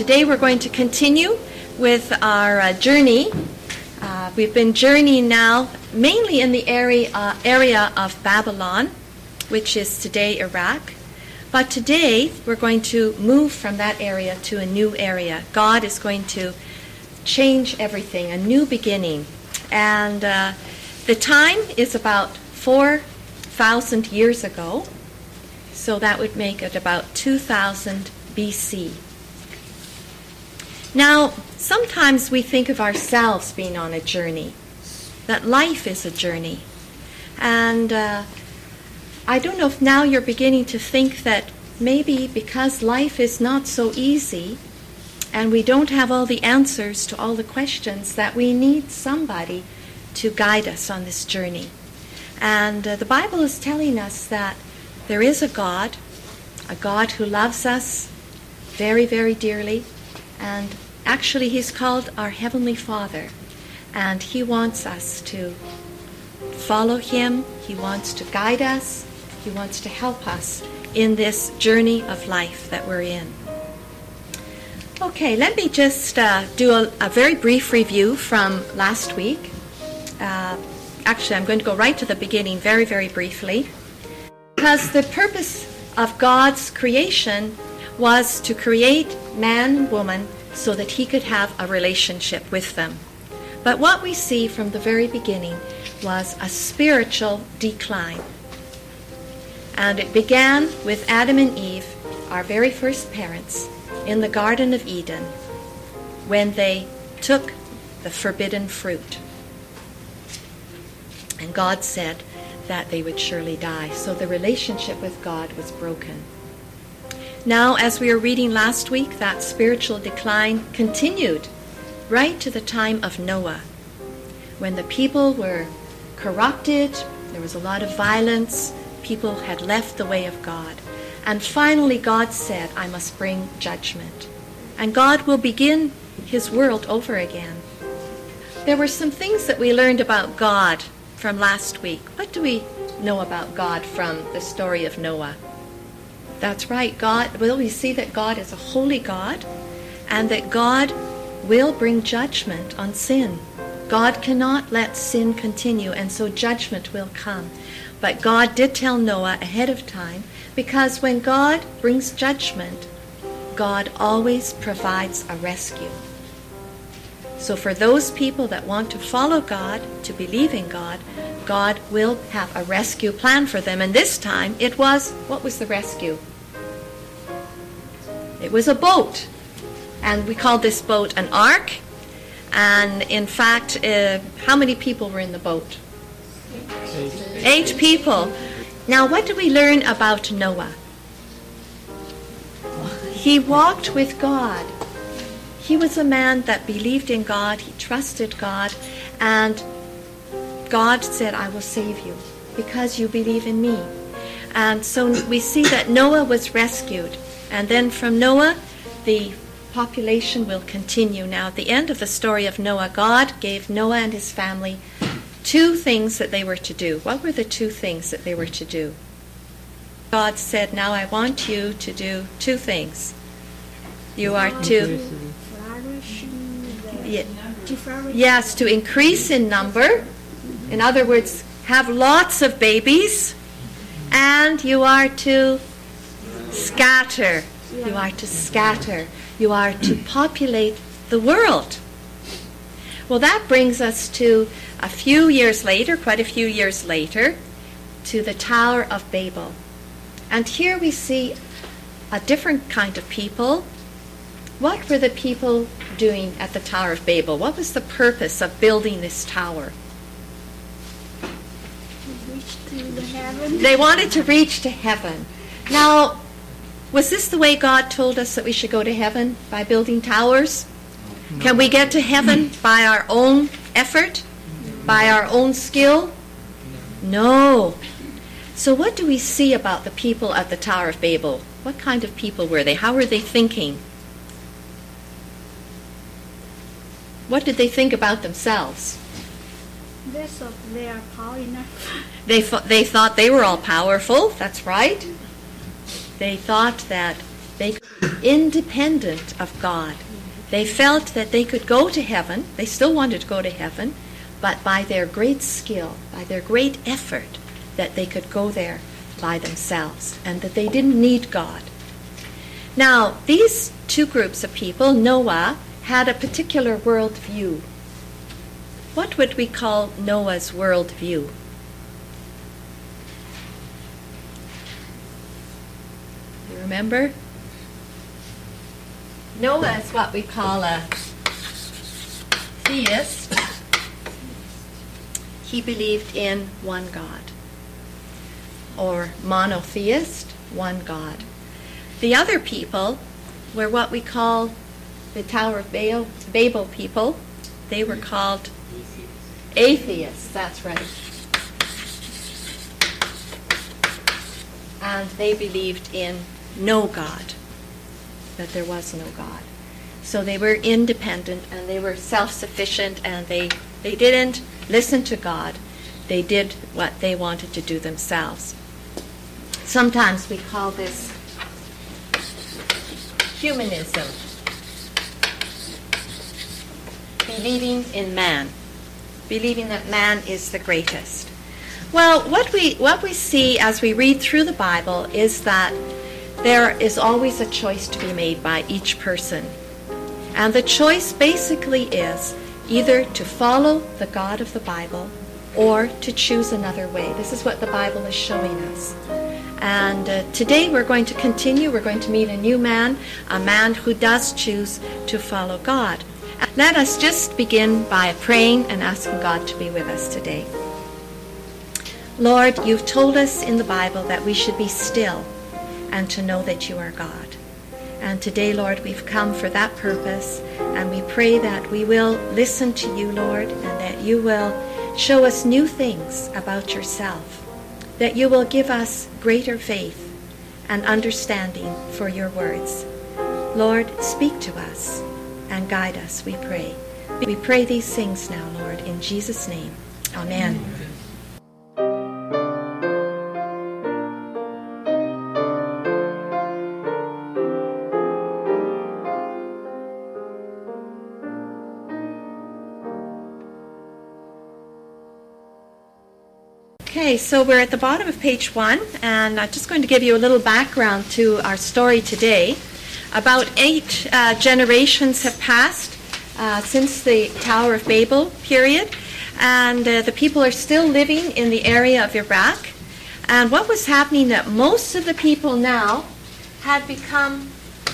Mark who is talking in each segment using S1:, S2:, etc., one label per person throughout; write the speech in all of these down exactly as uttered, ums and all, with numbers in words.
S1: today we're going to continue with our uh, journey. Uh, we've been journeying now mainly in the area, uh, area of Babylon, which is today Iraq. But today we're going to move from that area to a new area. God is going to change everything, a new beginning. And uh, the time is about four thousand years ago, so that would make it about two thousand B C. Now, sometimes we think of ourselves being on a journey, that life is a journey. And uh, I don't know if now you're beginning to think that maybe because life is not so easy and we don't have all the answers to all the questions, that we need somebody to guide us on this journey. And uh, the Bible is telling us that there is a God, a God who loves us very, very dearly, and actually he's called our Heavenly Father, and he wants us to follow him. He wants to guide us. He wants to help us in this journey of life that we're in. Okay, let me just uh, do a, a very brief review from last week. Uh, actually, I'm going to go right to the beginning very, very briefly, because the purpose of God's creation was to create man and woman so that he could have a relationship with them. But what we see from the very beginning was a spiritual decline. And it began with Adam and Eve, our very first parents, in the Garden of Eden, when they took the forbidden fruit. And God said that they would surely die. So the relationship with God was broken. Now, as we were reading last week, that spiritual decline continued right to the time of Noah, when the people were corrupted, there was a lot of violence, people had left the way of God. And finally God said, I must bring judgment. And God will begin his world over again. There were some things that we learned about God from last week. What do we know about God from the story of Noah? That's right, God, well, we see that God is a holy God, and that God will bring judgment on sin. God cannot let sin continue, and so judgment will come. But God did tell Noah ahead of time, because when God brings judgment, God always provides a rescue. So for those people that want to follow God, to believe in God, God will have a rescue plan for them. And this time it was, what was the rescue? It was a boat. And we called this boat an ark. And in fact, uh, how many people were in the boat? Eight. Eight people. Now, what do we learn about Noah? He walked with God. He was a man that believed in God. He trusted God. And God said, I will save you because you believe in me. And so we see that Noah was rescued. And then from Noah, the population will continue. Now, at the end of the story of Noah, God gave Noah and his family two things that they were to do. What were the two things that they were to do? God said, now I want you to do two things. You are to... Yeah, yes, to increase in number. In other words, have lots of babies. And you are to scatter. You are to scatter. You are to populate the world. Well, that brings us to a few years later, quite a few years later, to the Tower of Babel. And here we see a different kind of people. What were the people doing at the Tower of Babel? What was the purpose of building this tower?
S2: Reach to the heaven.
S1: They wanted to reach to heaven. Now, was this the way God told us that we should go to heaven? By building towers? No. Can we get to heaven by our own effort? By our own skill? No. So what do we see about the people at the Tower of Babel? What kind of people were they? How were they thinking? What did they think about themselves?
S2: They thought they are powerful enough.
S1: They, f- they thought they were all powerful. That's right. They thought that They could be independent of God. They felt that they could go to heaven. They still wanted to go to heaven, but by their great skill, by their great effort, that they could go there by themselves, and that they didn't need God. Now, these two groups of people, Noah had a particular worldview. What would we call Noah's worldview? You remember? Noah is what we call a theist. He believed in one God. Or monotheist, one God. The other people were what we call the Tower of Babel, Babel people. They were called atheists, that's right. And they believed in no God, that there was no God. So they were independent and they were self-sufficient, and they, they didn't listen to God. They did what they wanted to do themselves. Sometimes we call this humanism, believing in man, believing that man is the greatest. Well, what we what we see as we read through the Bible is that there is always a choice to be made by each person. And the choice basically is either to follow the God of the Bible or to choose another way. This is what the Bible is showing us. And uh, today we're going to continue. We're going to meet a new man, a man who does choose to follow God. Let us just begin by praying and asking God to be with us today. Lord, you've told us in the Bible that we should be still and to know that you are God. And today, Lord, we've come for that purpose, and we pray that we will listen to you, Lord, and that you will show us new things about yourself, that you will give us greater faith and understanding for your words. Lord, speak to us and guide us, we pray. We pray these things now, Lord, in Jesus' name. Amen. Amen. Okay, so we're at the bottom of page one, and I'm just going to give you a little background to our story today. About eight uh, generations have passed uh, since the Tower of Babel period, and uh, the people are still living in the area of Iraq. And what was happening, that most of the people now had become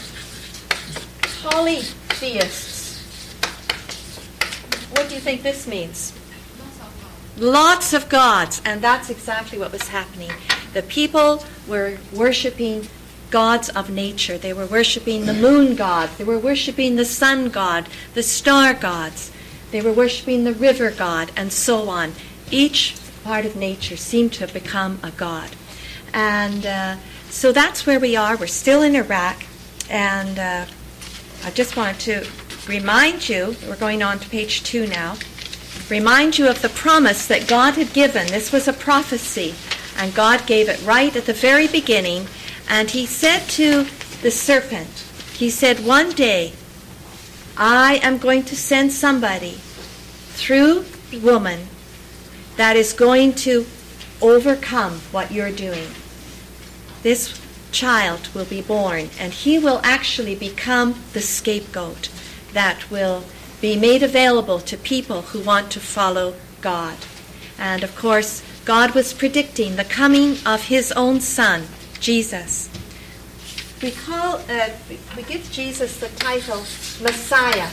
S1: polytheists. What do you think this means? Lots of gods, and that's exactly what was happening. The people were worshiping gods of nature. They were worshiping the moon god. They were worshiping the sun god, the star gods. They were worshiping the river god, and so on. Each part of nature seemed to have become a god. And uh, so that's where we are. We're still in Iraq, and uh, I just wanted to remind you, we're going on to page two now, remind you of the promise that God had given. This was a prophecy, and God gave it right at the very beginning. And he said to the serpent, he said, one day I am going to send somebody through the woman that is going to overcome what you're doing. This child will be born, and he will actually become the scapegoat that will be made available to people who want to follow God. And of course, God was predicting the coming of his own son, Jesus. We call, uh, we give Jesus the title Messiah.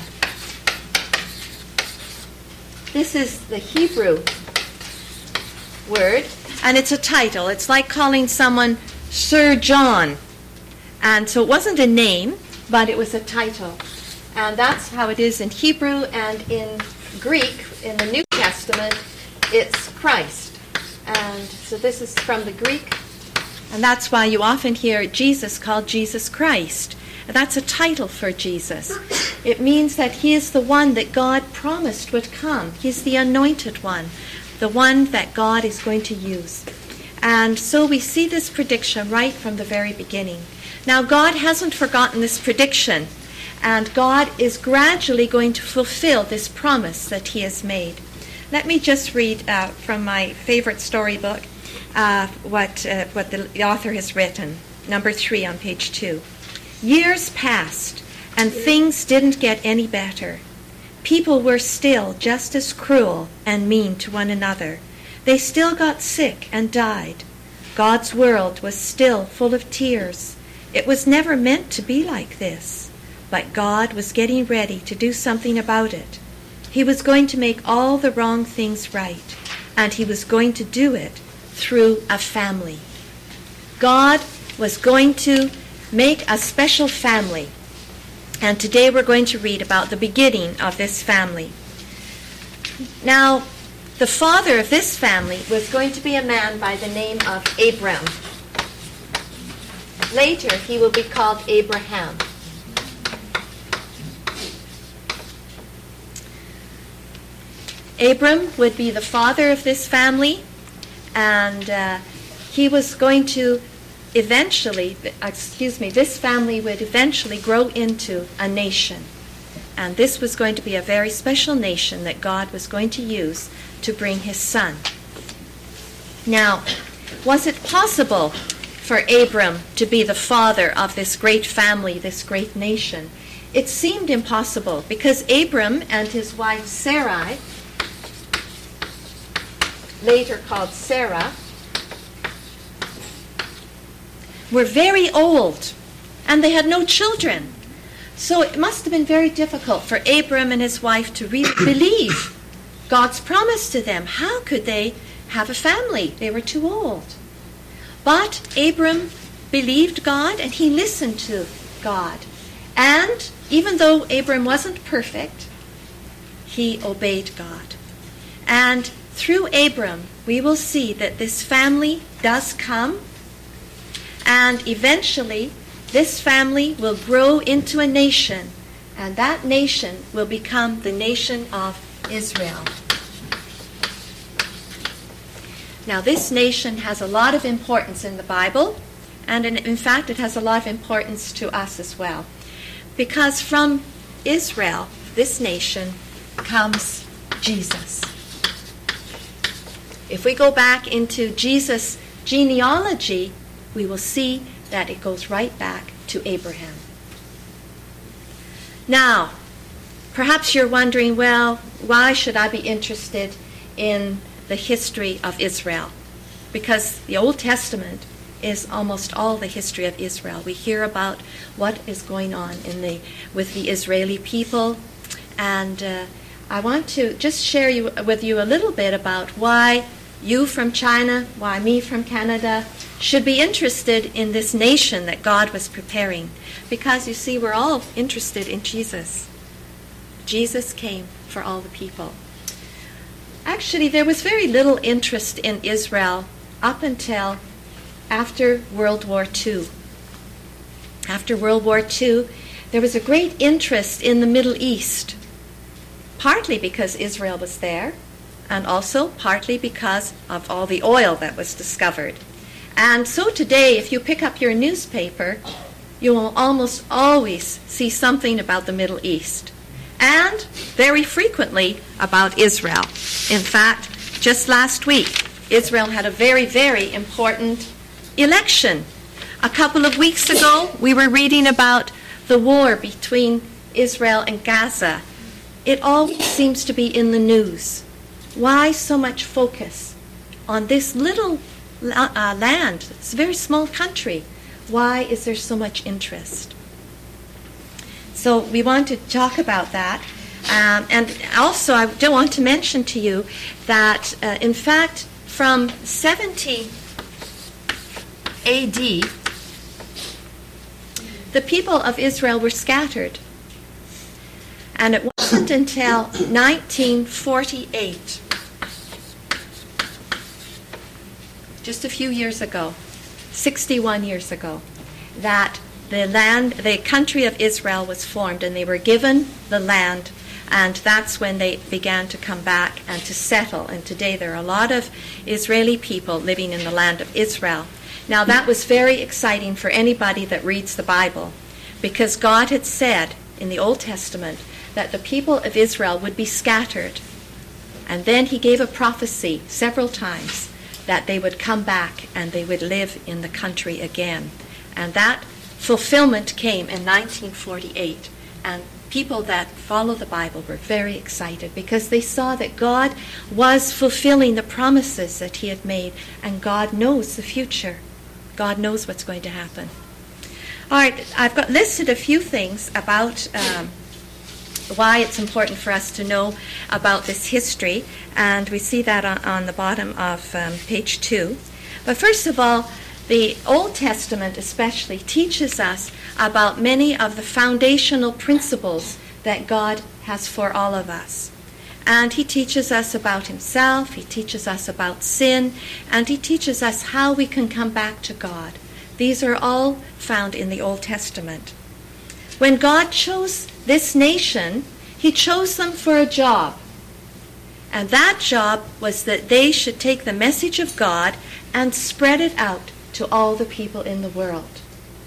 S1: This is the Hebrew word, and it's a title. It's like calling someone Sir John. And so it wasn't a name, but it was a title. And that's how it is in Hebrew, and in Greek, in the New Testament, it's Christ. And so this is from the Greek, and that's why you often hear Jesus called Jesus Christ. That's a title for Jesus. It means that he is the one that God promised would come. He's the anointed one, the one that God is going to use. And so we see this prediction right from the very beginning. Now, God hasn't forgotten this prediction, and God is gradually going to fulfill this promise that he has made. Let me just read uh, from my favorite storybook uh, what, uh, what the, the author has written, number three on page two. Years passed, and things didn't get any better. People were still just as cruel and mean to one another. They still got sick and died. God's world was still full of tears. It was never meant to be like this, but God was getting ready to do something about it. He was going to make all the wrong things right, and he was going to do it through a family. God was going to make a special family. And today we're going to read about the beginning of this family. Now, the father of this family was going to be a man by the name of Abram. Later, he will be called Abraham. Abram would be the father of this family, and uh, he was going to eventually, excuse me, this family would eventually grow into a nation. And this was going to be a very special nation that God was going to use to bring his son. Now, was it possible for Abram to be the father of this great family, this great nation? It seemed impossible because Abram and his wife Sarai, later called Sarah, were very old, and they had no children. So it must have been very difficult for Abram and his wife to re- believe God's promise to them. How could they have a family? They were too old. But Abram believed God, and he listened to God. And even though Abram wasn't perfect, he obeyed God. And through Abram, we will see that this family does come. And eventually, this family will grow into a nation, and that nation will become the nation of Israel. Now, this nation has a lot of importance in the Bible, and in, in fact, it has a lot of importance to us as well. Because from Israel, this nation, comes Jesus. If we go back into Jesus' genealogy, we will see that it goes right back to Abraham. Now, perhaps you're wondering, well, why should I be interested in the history of Israel? Because the Old Testament is almost all the history of Israel. We hear about what is going on in the with the Israeli people, and uh, I want to just share you, with you a little bit about why you from China, why me from Canada, should be interested in this nation that God was preparing. Because, you see, we're all interested in Jesus. Jesus came for all the people. Actually, there was very little interest in Israel up until after World War Two. After World War Two, there was a great interest in the Middle East, partly because Israel was there, and also partly because of all the oil that was discovered. And so today, if you pick up your newspaper, you will almost always see something about the Middle East, and very frequently about Israel. In fact, just last week, Israel had a very, very important election. A couple of weeks ago, we were reading about the war between Israel and Gaza. It all seems to be in the news. Why so much focus on this little uh, land? It's a very small country. Why is there so much interest? So we want to talk about that. Um, and also, I do want to mention to you that, uh, in fact, from seventy A D, the people of Israel were scattered. And it wasn't until nineteen forty-eight, just a few years ago, sixty-one years ago, that the land, the country of Israel was formed, and they were given the land, and that's when they began to come back and to settle. And today there are a lot of Israeli people living in the land of Israel. Now that was very exciting for anybody that reads the Bible, because God had said in the Old Testament that the people of Israel would be scattered. And then he gave a prophecy several times that they would come back and they would live in the country again. And that fulfillment came in nineteen forty-eight. And people that follow the Bible were very excited because they saw that God was fulfilling the promises that he had made, and God knows the future. God knows what's going to happen. All right, I've got listed a few things about um, why it's important for us to know about this history, and we see that on, on the bottom of um, page two. But first of all, the Old Testament especially teaches us about many of the foundational principles that God has for all of us. And he teaches us about himself, he teaches us about sin, and he teaches us how we can come back to God. These are all found in the Old Testament. When God chose this nation, he chose them for a job. And that job was that they should take the message of God and spread it out to all the people in the world.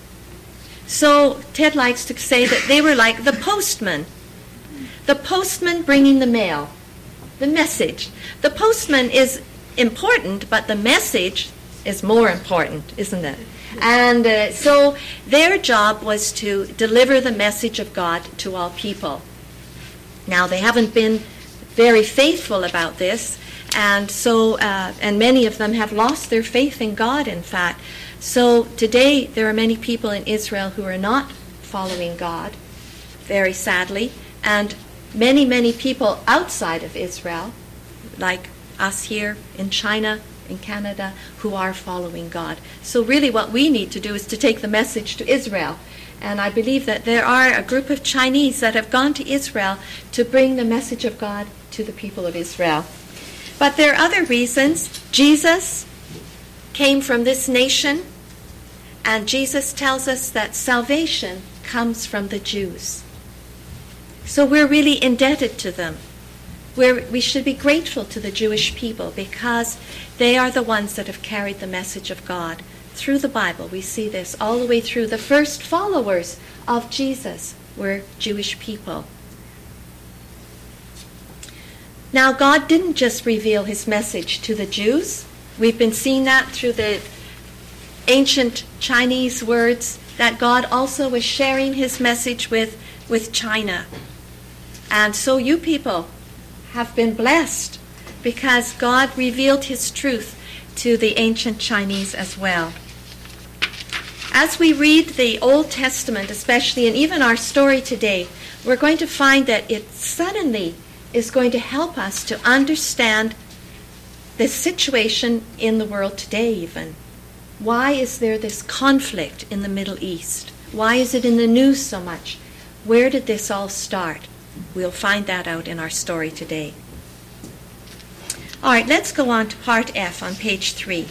S1: So Ted likes to say that they were like the postman. The postman bringing the mail, the message. The postman is important, but the message is more important, isn't it? And uh, so their job was to deliver the message of God to all people. Now, they haven't been very faithful about this, and so uh, and many of them have lost their faith in God, in fact. So today there are many people in Israel who are not following God, very sadly, and many, many people outside of Israel, like us here in China, in Canada, who are following God. So really what we need to do is to take the message to Israel. And I believe that there are a group of Chinese that have gone to Israel to bring the message of God to the people of Israel. But there are other reasons. Jesus came from this nation, and Jesus tells us that salvation comes from the Jews. So we're really indebted to them. We're, we should be grateful to the Jewish people because they are the ones that have carried the message of God through the Bible. We see this all the way through. The first followers of Jesus were Jewish people. Now, God didn't just reveal his message to the Jews. We've been seeing that through the ancient Chinese words, that God also was sharing his message with, with China. And so you people have been blessed because God revealed his truth to the ancient Chinese as well. As we read the Old Testament especially, and even our story today, we're going to find that it suddenly is going to help us to understand the situation in the world today even. Why is there this conflict in the Middle East? Why is it in the news so much? Where did this all start? We'll find that out in our story today. All right, let's go on to part F on page three.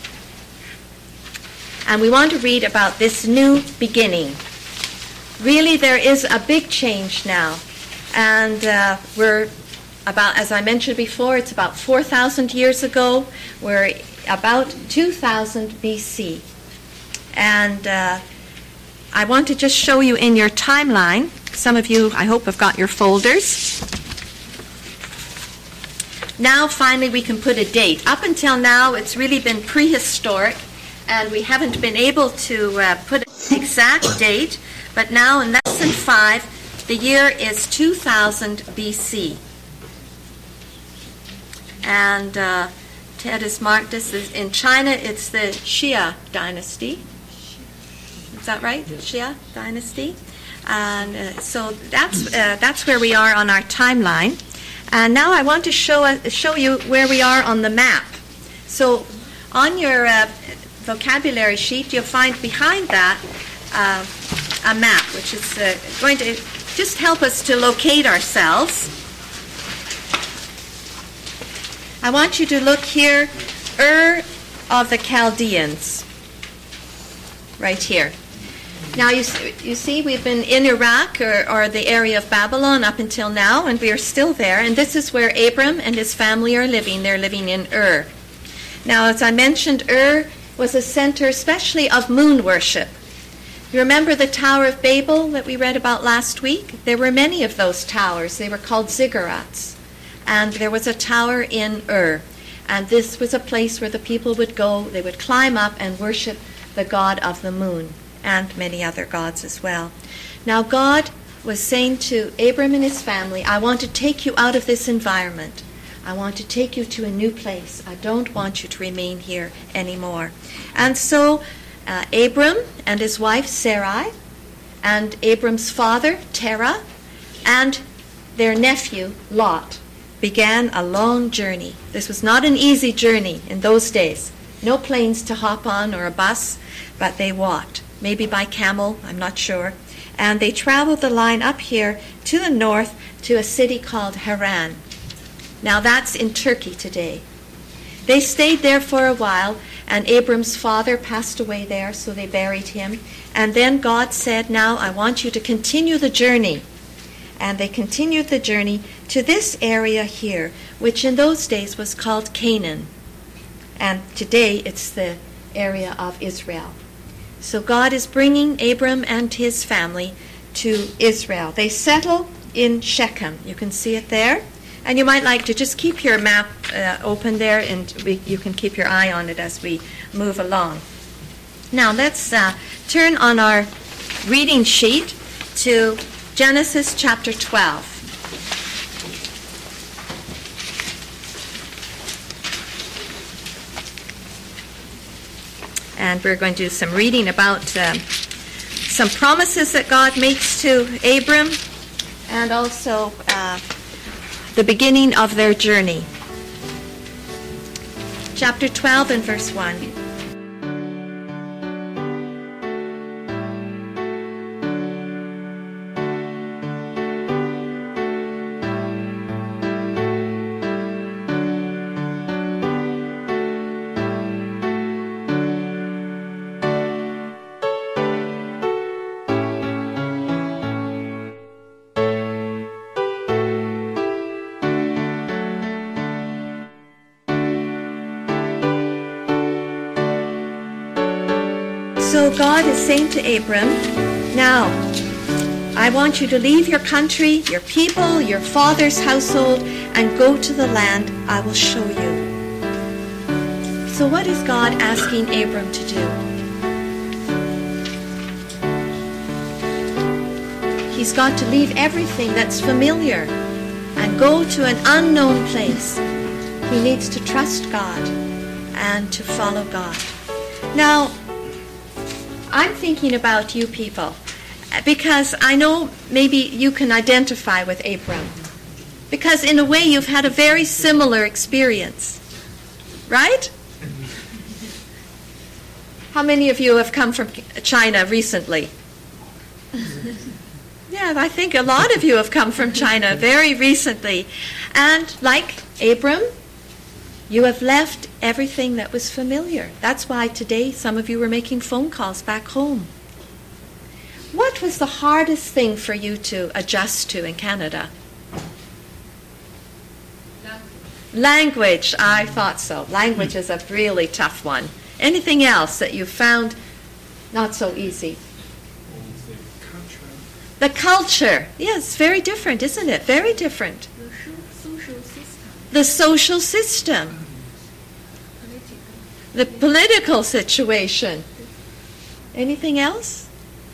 S1: And we want to read about this new beginning. Really, there is a big change now. And uh, we're about, as I mentioned before, it's about four thousand years ago. We're about two thousand B C. And uh, I want to just show you in your timeline. Some of you, I hope, have got your folders. Now, finally, we can put a date. Up until now, it's really been prehistoric, and we haven't been able to uh, put an exact date. But now, in lesson five, the year is two thousand B C. And uh, Ted has marked this as in China, it's the Xia dynasty. Is that right? Yes. Xia dynasty. And uh, so that's uh, that's where we are on our timeline. And now I want to show uh, show you where we are on the map. So on your uh, vocabulary sheet, you'll find behind that uh, a map, which is uh, going to just help us to locate ourselves. I want you to look here, Ur of the Chaldeans, right here. Now, you, you see, we've been in Iraq, or, or the area of Babylon, up until now, and we are still there. And this is where Abram and his family are living. They're living in Ur. Now, as I mentioned, Ur was a center especially of moon worship. You remember the Tower of Babel that we read about last week? There were many of those towers. They were called ziggurats. And there was a tower in Ur. And this was a place where the people would go. They would climb up and worship the god of the moon and many other gods as well. Now God was saying to Abram and his family, I want to take you out of this environment. I want to take you to a new place. I don't want you to remain here anymore. And so uh, Abram and his wife Sarai, and Abram's father Terah, and their nephew Lot began a long journey. This was not an easy journey in those days. No planes to hop on or a bus, but they walked, maybe by camel, I'm not sure. And they traveled the line up here to the north to a city called Haran. Now that's in Turkey today. They stayed there for a while, and Abram's father passed away there, so they buried him. And then God said, now I want you to continue the journey. And they continued the journey to this area here, which in those days was called Canaan. And today it's the area of Israel. So God is bringing Abram and his family to Israel. They settle in Shechem. You can see it there. And you might like to just keep your map uh, open there, and we, you can keep your eye on it as we move along. Now let's uh, turn on our reading sheet to Genesis chapter twelve. And we're going to do some reading about um, some promises that God makes to Abram, and also uh, the beginning of their journey. Chapter twelve and verse one. So God is saying to Abram, now, I want you to leave your country, your people, your father's household, and go to the land I will show you. So what is God asking Abram to do? He's got to leave everything that's familiar and go to an unknown place. He needs to trust God and to follow God. Now, I'm thinking about you people, because I know maybe you can identify with Abram, because in a way you've had a very similar experience, right? How many of you have come from China recently? Yeah, I think a lot of you have come from China very recently. And like Abram, you have left everything that was familiar. That's why today some of you were making phone calls back home. What was the hardest thing for you to adjust to in Canada? Language. Language, I thought so. Language is a really tough one. Anything else that you found not so easy? The culture. Yes, very different, isn't it? Very different.
S2: The social system.
S1: The social system. The political situation. Anything else?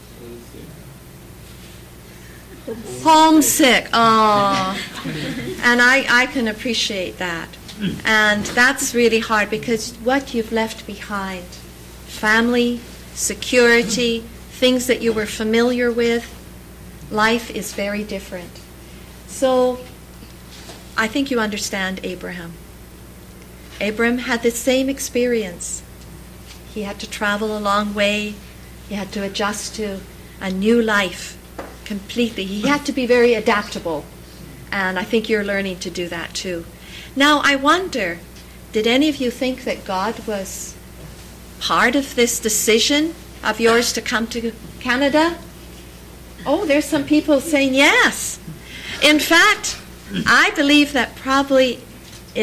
S1: Homesick. Oh. And I, I can appreciate that. And that's really hard, because what you've left behind, family, security, things that you were familiar with, life is very different. So I think you understand Abraham. Abram had the same experience. He had to travel a long way. He had to adjust to a new life completely. He had to be very adaptable. And I think you're learning to do that too. Now, I wonder, did any of you think that God was part of this decision of yours to come to Canada? Oh, there's some people saying yes. In fact, I believe that probably it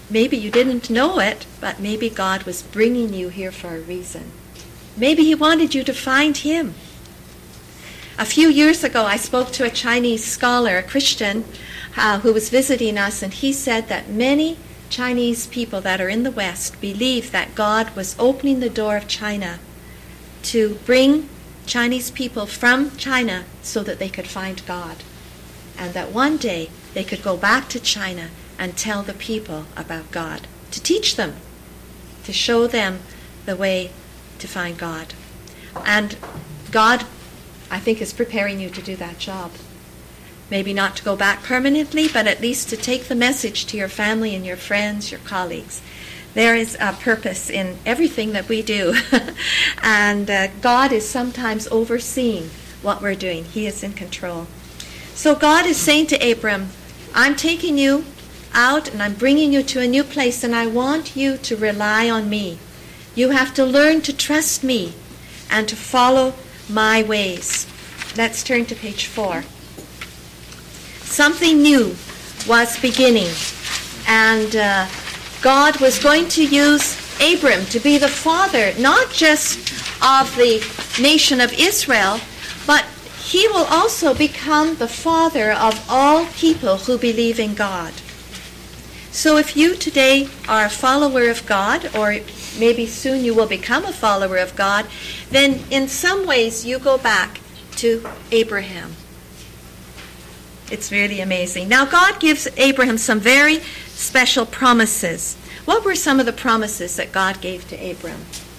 S1: maybe you didn't know it, but maybe God was bringing you here for a reason. Maybe he wanted you to find him. A few years ago, I spoke to a Chinese scholar, a Christian, uh, who was visiting us, and he said that many Chinese people that are in the West believe that God was opening the door of China to bring Chinese people from China so that they could find God, and that one day they could go back to China and tell the people about God, to teach them, to show them the way to find God. And God, I think, is preparing you to do that job. Maybe not to go back permanently, but at least to take the message to your family and your friends, your colleagues. There is a purpose in everything that we do. And uh, God is sometimes overseeing what we're doing. He is in control. So God is saying to Abram, I'm taking you out and I'm bringing you to a new place, and I want you to rely on me. You have to learn to trust me and to follow my ways. Let's turn to page four. Something new was beginning, and uh, God was going to use Abram to be the father, not just of the nation of Israel, but he will also become the father of all people who believe in God. So if you today are a follower of God, or maybe soon you will become a follower of God, then in some ways you go back to Abraham. It's really amazing. Now God gives Abraham some very special promises. What were some of the promises that God gave to Abram?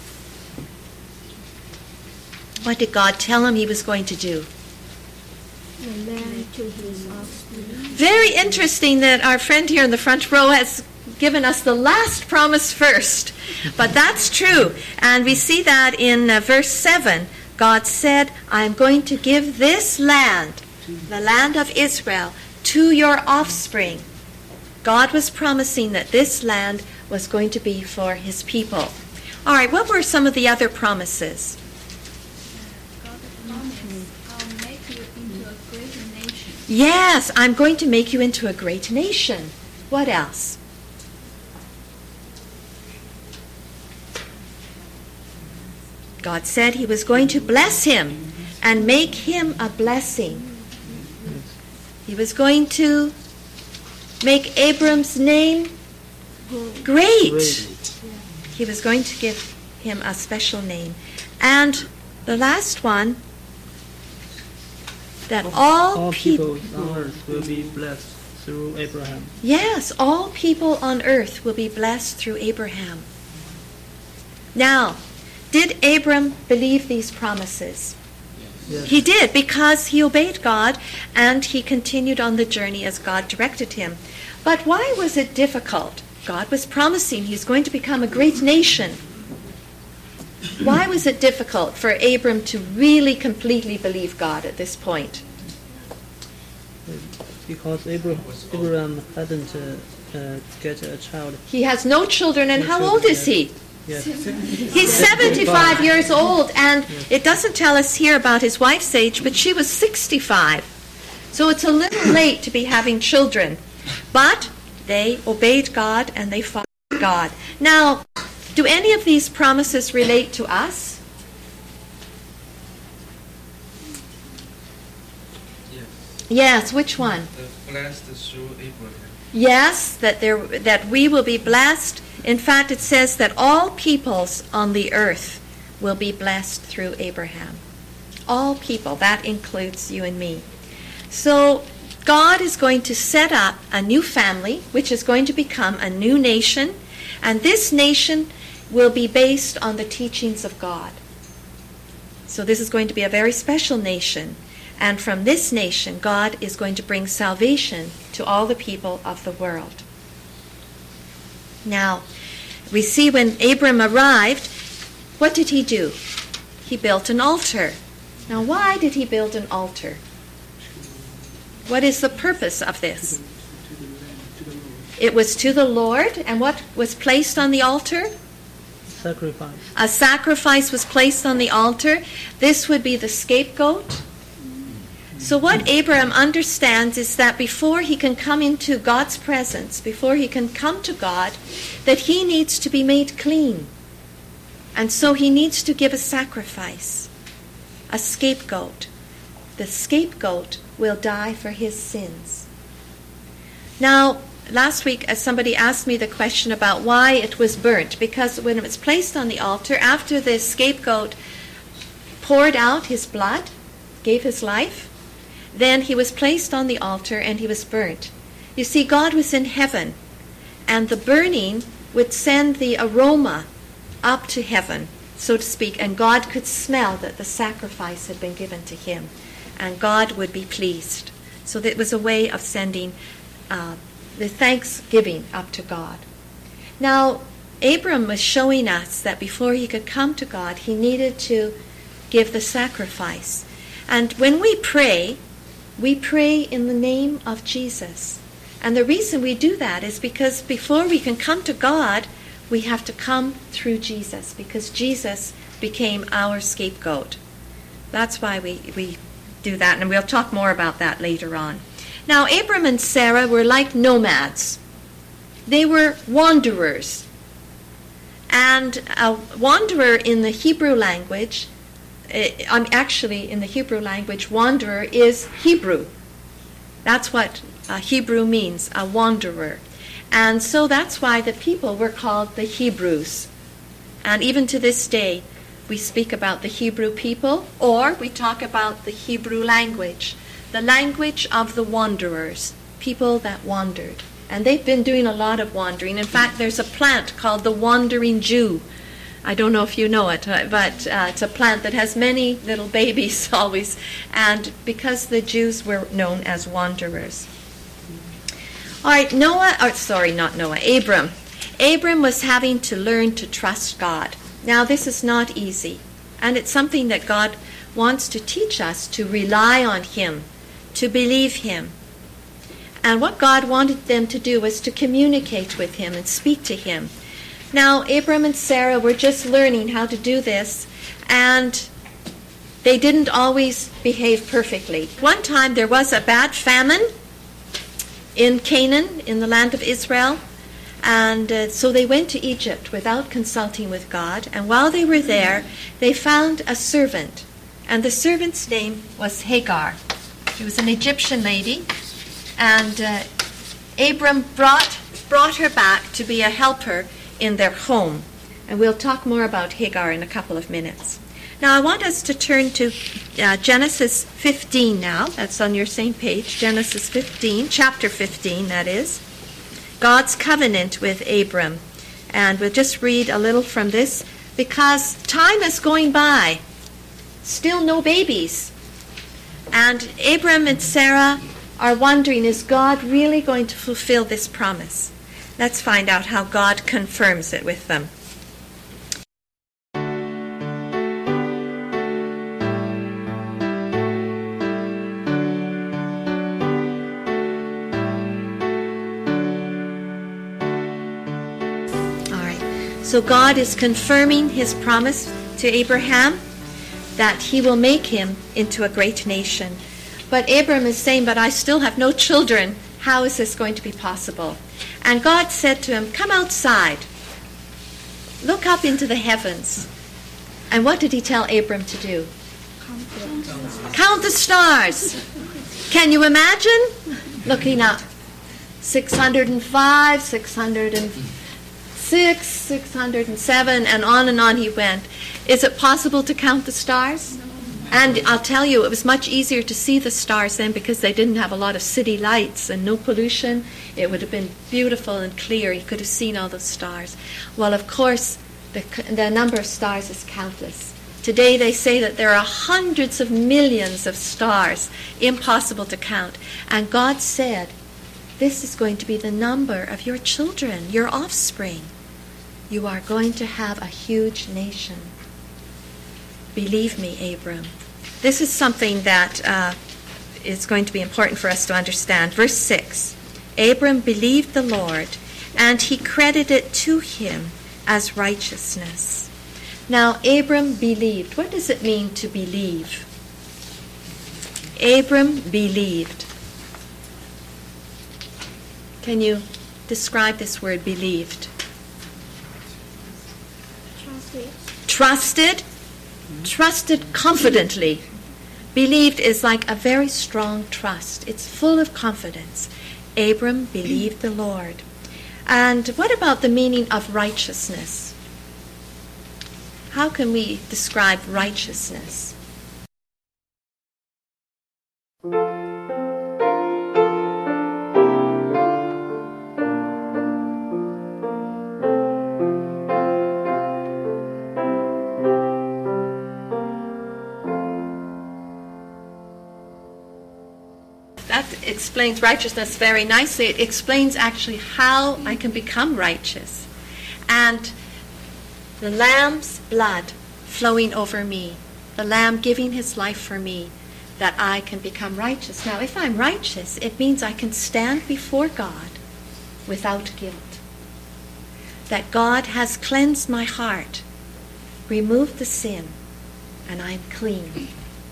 S1: What did God tell him he was going to do?
S2: The land to his offspring.
S1: Very interesting that our friend here in the front row has given us the last promise first. But that's true. And we see that in uh, verse seven. God said, I'm going to give this land, the land of Israel, to your offspring. God was promising that this land was going to be for his people. All right, what were some of the other promises?
S3: I'll make you into a great nation.
S1: Yes, I'm going to make you into a great nation. What else? God said he was going to bless him and make him a blessing. He was going to make Abram's name great. He was going to give him a special name. And the last one, that all,
S4: all
S1: people,
S4: people on earth will be blessed through Abraham.
S1: Yes, all people on earth will be blessed through Abraham. Now, did Abram believe these promises?
S4: Yes.
S1: He did, because he obeyed God and he continued on the journey as God directed him. But why was it difficult? God was promising he's going to become a great nation. Why was it difficult for Abram to really completely believe God at this point?
S4: Because Abraham, Abraham hadn't uh, uh, get a child.
S1: He has no children, and
S4: No
S1: how
S4: children,
S1: old is
S4: yes.
S1: he?
S4: Yes.
S1: He's seventy-five years old, and it doesn't tell us here about his wife's age, but she was sixty-five. So it's a little late to be having children. But they obeyed God and they followed God. Now, do any of these promises relate to us?
S5: Yes.
S1: Yes, which one?
S5: The blessed through Abraham.
S1: Yes, that there that we will be blessed. In fact, it says that all peoples on the earth will be blessed through Abraham. All people, that includes you and me. So God is going to set up a new family, which is going to become a new nation, and this nation will be based on the teachings of God. So this is going to be a very special nation, and from this nation, God is going to bring salvation to all the people of the world. Now, we see when Abram arrived, what did he do? He built an altar. Now, why did he build an altar? What is the purpose of this? It was to the Lord, and what was placed on the altar?
S4: Sacrifice.
S1: A sacrifice was placed on the altar. This would be the scapegoat. So what Abraham understands is that before he can come into God's presence, before he can come to God, that he needs to be made clean. And so he needs to give a sacrifice, a scapegoat. The scapegoat will die for his sins. Now, last week uh, somebody asked me the question about why it was burnt, because when it was placed on the altar, after the scapegoat poured out his blood, gave his life, then he was placed on the altar and he was burnt. You see, God was in heaven, and the burning would send the aroma up to heaven, so to speak, and God could smell that the sacrifice had been given to him, and God would be pleased. So that it was a way of sending uh, the thanksgiving up to God. Now, Abram was showing us that before he could come to God, he needed to give the sacrifice. And when we pray, we pray in the name of Jesus. And the reason we do that is because before we can come to God, we have to come through Jesus, because Jesus became our scapegoat. That's why we, we do that, and we'll talk more about that later on. Now, Abram and Sarah were like nomads. They were wanderers. And a wanderer in the Hebrew language, um, actually in the Hebrew language, wanderer is Hebrew. That's what uh, Hebrew means, a wanderer. And so that's why the people were called the Hebrews. And even to this day, we speak about the Hebrew people, or we talk about the Hebrew language, the language of the wanderers, people that wandered. And they've been doing a lot of wandering. In fact, there's a plant called the wandering Jew. I don't know if you know it, but uh, it's a plant that has many little babies always, and because the Jews were known as wanderers. All right, Noah, or sorry, not Noah, Abram. Abram was having to learn to trust God. Now, this is not easy, and it's something that God wants to teach us, to rely on him, to believe him. And what God wanted them to do was to communicate with him and speak to him. Now, Abram and Sarah were just learning how to do this, and they didn't always behave perfectly. One time there was a bad famine in Canaan, in the land of Israel, and uh, so they went to Egypt without consulting with God, and while they were there, they found a servant, and the servant's name was Hagar. She was an Egyptian lady, and uh, Abram brought, brought her back to be a helper in their home, and we'll talk more about Hagar in a couple of minutes. Now, I want us to turn to uh, Genesis fifteen now. That's on your same page, Genesis fifteen, chapter fifteen, that is. God's covenant with Abram. And we'll just read a little from this, because time is going by. Still no babies. And Abram and Sarah are wondering, is God really going to fulfill this promise? Let's find out how God confirms it with them. So God is confirming his promise to Abraham that he will make him into a great nation. But Abram is saying, but I still have no children. How is this going to be possible? And God said to him, come outside. Look up into the heavens. And what did he tell Abram to do? Count the stars. Can you imagine? Looking up. six hundred five, six hundred six, six hundred seven, and on and on he went. Is it possible to count the stars? And I'll tell you, it was much easier to see the stars then because they didn't have a lot of city lights and no pollution. It would have been beautiful and clear. You could have seen all those stars. Well, of course, the, the number of stars is countless. Today they say that there are hundreds of millions of stars, impossible to count. And God said, this is going to be the number of your children, your offspring. You are going to have a huge nation. Believe me, Abram. This is something that uh, is going to be important for us to understand. Verse six. Abram believed the Lord, and he credited it to him as righteousness. Now, Abram believed. What does it mean to believe? Abram believed. Can you describe this word, believed?
S2: Trusted.
S1: Trusted. Trusted confidently. Believed is like a very strong trust. It's full of confidence. Abram believed the Lord. And what about the meaning of righteousness? How can we describe righteousness? That explains righteousness very nicely. It explains actually how I can become righteous. And the Lamb's blood flowing over me, the Lamb giving his life for me, that I can become righteous. Now, if I'm righteous, it means I can stand before God without guilt. That God has cleansed my heart, removed the sin, and I'm clean.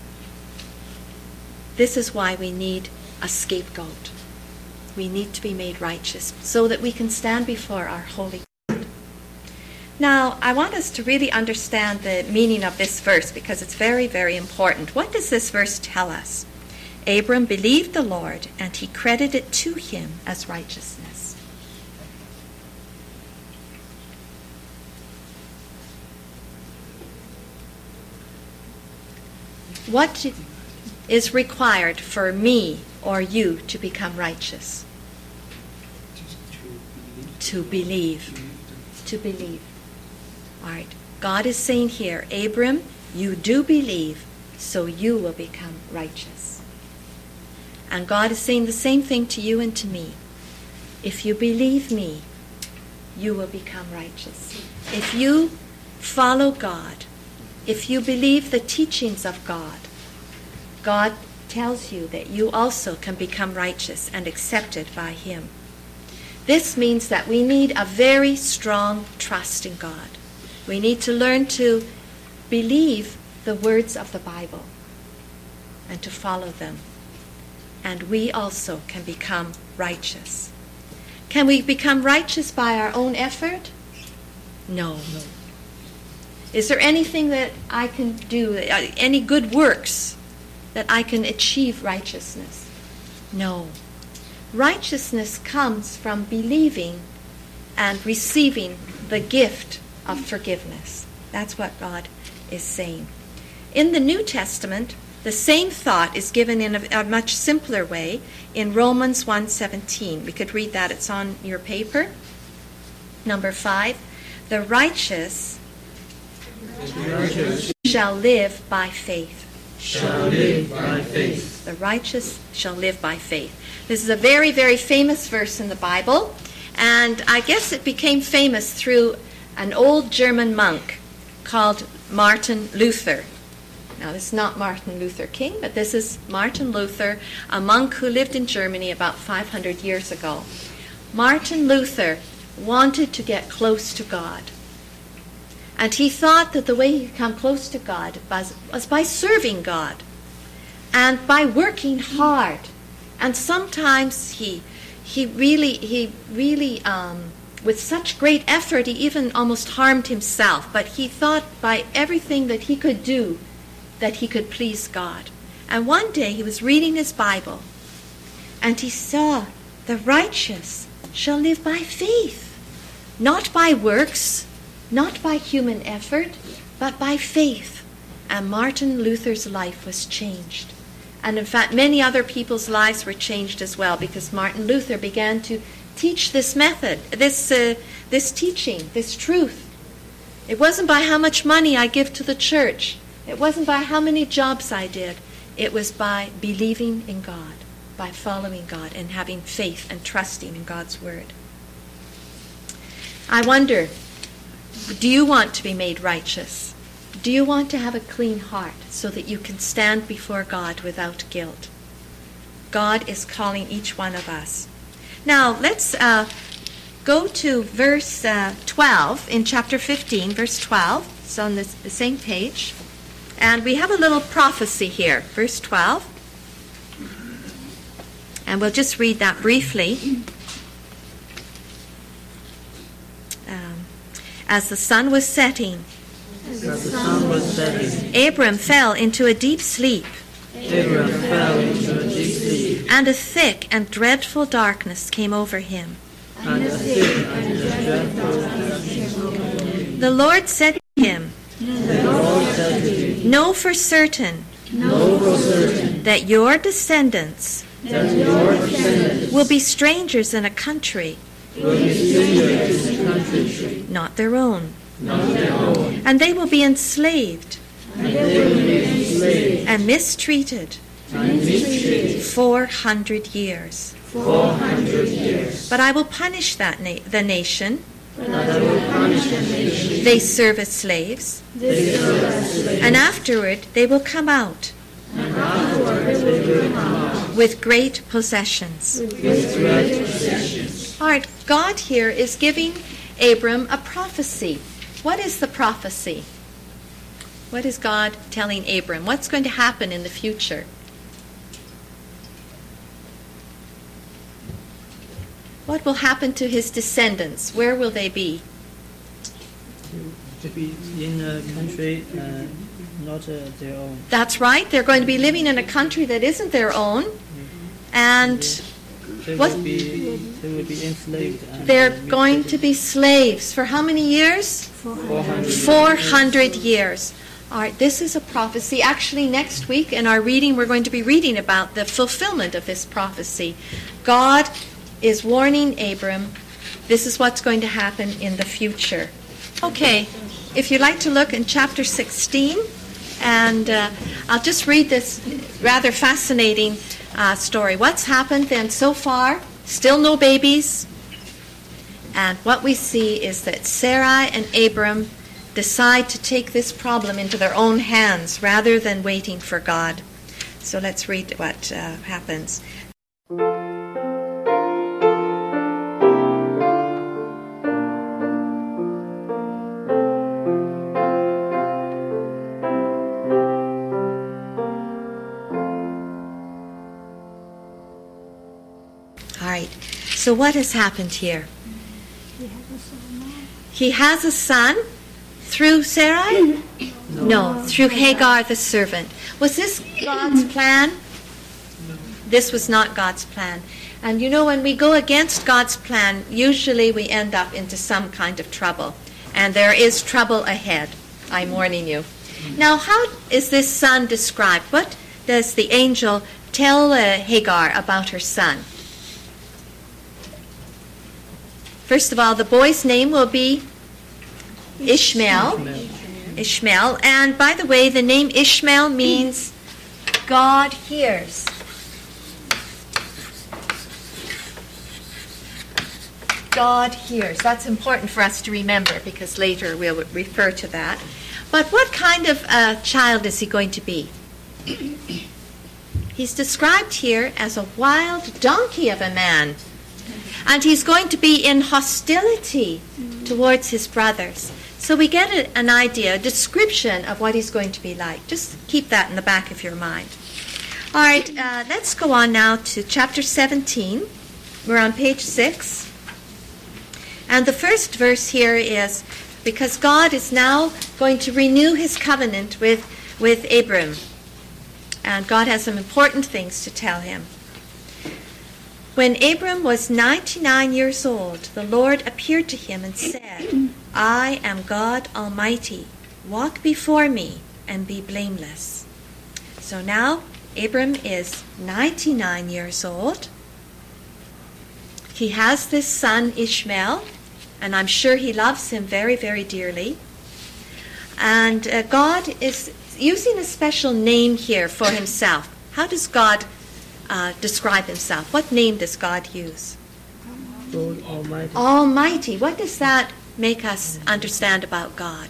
S1: This is why we need a scapegoat. We need to be made righteous so that we can stand before our holy God. Now, I want us to really understand the meaning of this verse because it's very, very important. What does this verse tell us? Abram believed the Lord, and he credited it to him as righteousness. What is required for me or you to become righteous? To believe. To believe. All right. God is saying here, Abram, you do believe, so you will become righteous. And God is saying the same thing to you and to me. If you believe me, you will become righteous. If you follow God, if you believe the teachings of God, God tells you that you also can become righteous and accepted by him. This means that we need a very strong trust in God. We need to learn to believe the words of the Bible and to follow them. And we also can become righteous. Can we become righteous by our own effort? No. no. Is there anything that I can do, any good works that I can achieve righteousness? No. Righteousness comes from believing and receiving the gift of forgiveness. That's what God is saying. In the New Testament, the same thought is given in a, a much simpler way in Romans one seventeen. We could read that. It's on your paper. Number five, the righteous, the righteous shall live by faith.
S6: Shall live by faith.
S1: The righteous shall live by faith. This is a very, very famous verse in the Bible, and I guess it became famous through an old German monk called Martin Luther. Now, this is not Martin Luther King, but this is Martin Luther, a monk who lived in Germany about five hundred years ago. Martin Luther wanted to get close to God. And he thought that the way he could come close to God was, was by serving God and by working hard. And sometimes he he really, he really um, with such great effort, he even almost harmed himself. But he thought by everything that he could do that he could please God. And one day he was reading his Bible, and he saw the righteous shall live by faith, not by works, not by human effort, but by faith. And Martin Luther's life was changed. And in fact, many other people's lives were changed as well, because Martin Luther began to teach this method, this uh, this teaching, this truth. It wasn't by how much money I give to the church. It wasn't by how many jobs I did. It was by believing in God, by following God and having faith and trusting in God's word. I wonder, do you want to be made righteous? Do you want to have a clean heart so that you can stand before God without guilt? God is calling each one of us. Now, let's uh, go to verse uh, twelve in chapter fifteen, verse twelve. It's on this, the same page. And we have a little prophecy here. Verse twelve. And we'll just read that briefly. Um, as the sun was setting,
S4: As the sun was setting,
S1: Abram fell into a deep sleep,
S4: Abram fell into a deep sleep,
S1: and a thick and dreadful darkness came over him.
S4: and a thick and dreadful darkness came over him.
S1: The Lord said to him,
S4: The Lord said to him,
S1: Know for certain
S4: Know for certain
S1: that your descendants
S4: that your descendants
S1: will be strangers in a country
S4: will be strangers in a country
S1: not their own,
S4: not their own,
S1: and they will be enslaved
S4: and they will be enslaved
S1: and mistreated
S4: and mistreated
S1: four hundred years.
S4: four hundred years.
S1: But I will punish that na- the nation
S4: But I will punish the nation
S1: they serve as slaves,
S4: they serve as slaves,
S1: and afterward they will come out
S4: and afterwards they will come out
S1: with great possessions.
S4: with great possessions.
S1: All right, God here is giving Abram a prophecy. What is the prophecy? What is God telling Abram? What's going to happen in the future? What will happen to his descendants? Where will they be?
S4: To be in a country uh, not uh, their own.
S1: That's right. They're going to be living in a country that isn't their own, and
S4: They
S1: What?
S4: will be they will be enslaved. And
S1: they're going to be slaves for how many years?
S4: four hundred.
S1: four hundred years. All right, this is a prophecy. Actually, next week in our reading, we're going to be reading about the fulfillment of this prophecy. God is warning Abram, this is what's going to happen in the future. Okay, if you'd like to look in chapter sixteen, and uh, I'll just read this rather fascinating uh, story. What's happened then so far? Still no babies. And what we see is that Sarai and Abram decide to take this problem into their own hands rather than waiting for God. So let's read what uh, happens. All right, so what has happened here?
S2: He has a son now.
S1: He has a son through Sarai? No, through Hagar the servant. Was this God's plan? This was not God's plan. And you know, when we go against God's plan, usually we end up into some kind of trouble. And there is trouble ahead. I'm warning you. Now, how is this son described? What does the angel tell uh, Hagar about her son? First of all, the boy's name will be Ishmael.
S4: Ishmael.
S1: Ishmael. And by the way, the name Ishmael means God hears. God hears. That's important for us to remember because later we'll refer to that. But what kind of uh, child is he going to be? He's described here as a wild donkey of a man. And he's going to be in hostility towards his brothers. So we get a, an idea, a description of what he's going to be like. Just keep that in the back of your mind. All right, uh, let's go on now to chapter seventeen. We're on page six. And the first verse here is, because God is now going to renew his covenant with, with Abram. And God has some important things to tell him. When Abram was ninety-nine years old, the Lord appeared to him and said, I am God Almighty. Walk before me and be blameless. So now Abram is ninety-nine years old. He has this son Ishmael, and I'm sure he loves him very, very dearly. And uh, God is using a special name here for himself. How does God uh, describe himself? What name does God use?
S4: God Almighty.
S1: Almighty. What does that make us understand about God?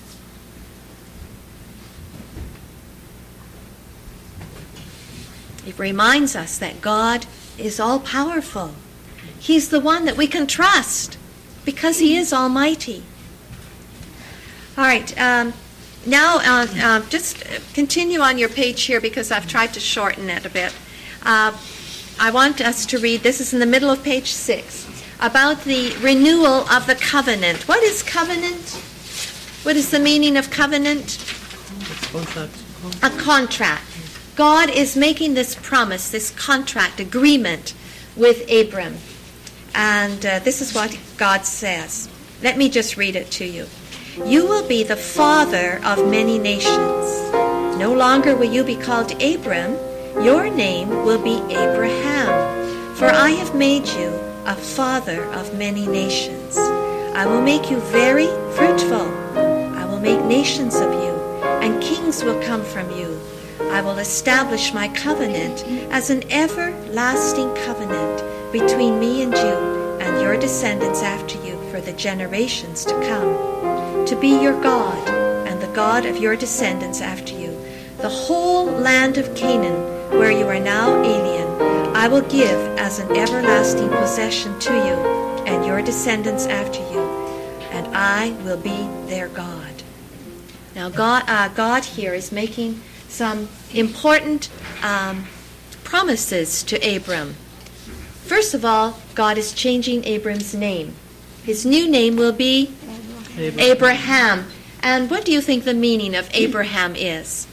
S1: It reminds us that God is all-powerful. He's the one that we can trust because he is almighty. All right. Um, now, uh, uh, just continue on your page here because I've tried to shorten it a bit. Uh, I want us to read, this is in the middle of page six, about the renewal of the covenant. What is covenant? What is the meaning of covenant?
S4: Contract.
S1: A contract. God is making this promise, this contract, agreement with Abram. And uh, this is what God says. Let me just read it to you. You will be the father of many nations. No longer will you be called Abram. Your name will be Abraham. For I have made you a father of many nations. I will make you very fruitful. I will make nations of you, and kings will come from you. I will establish my covenant as an everlasting covenant between me and you and your descendants after you for the generations to come, to be your God and the God of your descendants after you. The whole land of Canaan, where you are now alien, I will give as an everlasting possession to you and your descendants after you, and I will be their God. Now God, uh, God here is making some important um, promises to Abram. First of all, God is changing Abram's name. His new name will be Abraham. Abraham. And what do you think the meaning of Abraham is?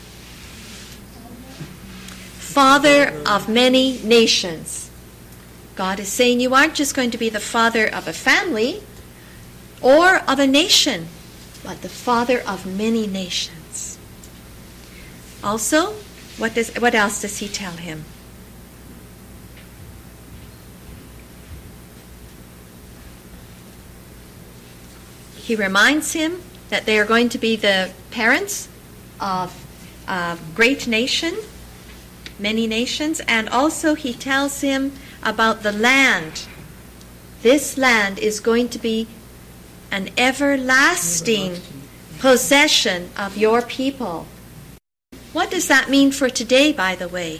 S1: Father of many nations. God is saying you aren't just going to be the father of a family or of a nation, but the father of many nations. Also, what does what else does he tell him? He reminds him that they are going to be the parents of a great nation, many nations, and also he tells him about the land. This land is going to be an everlasting, everlasting possession of your people. What does that mean for today, by the way?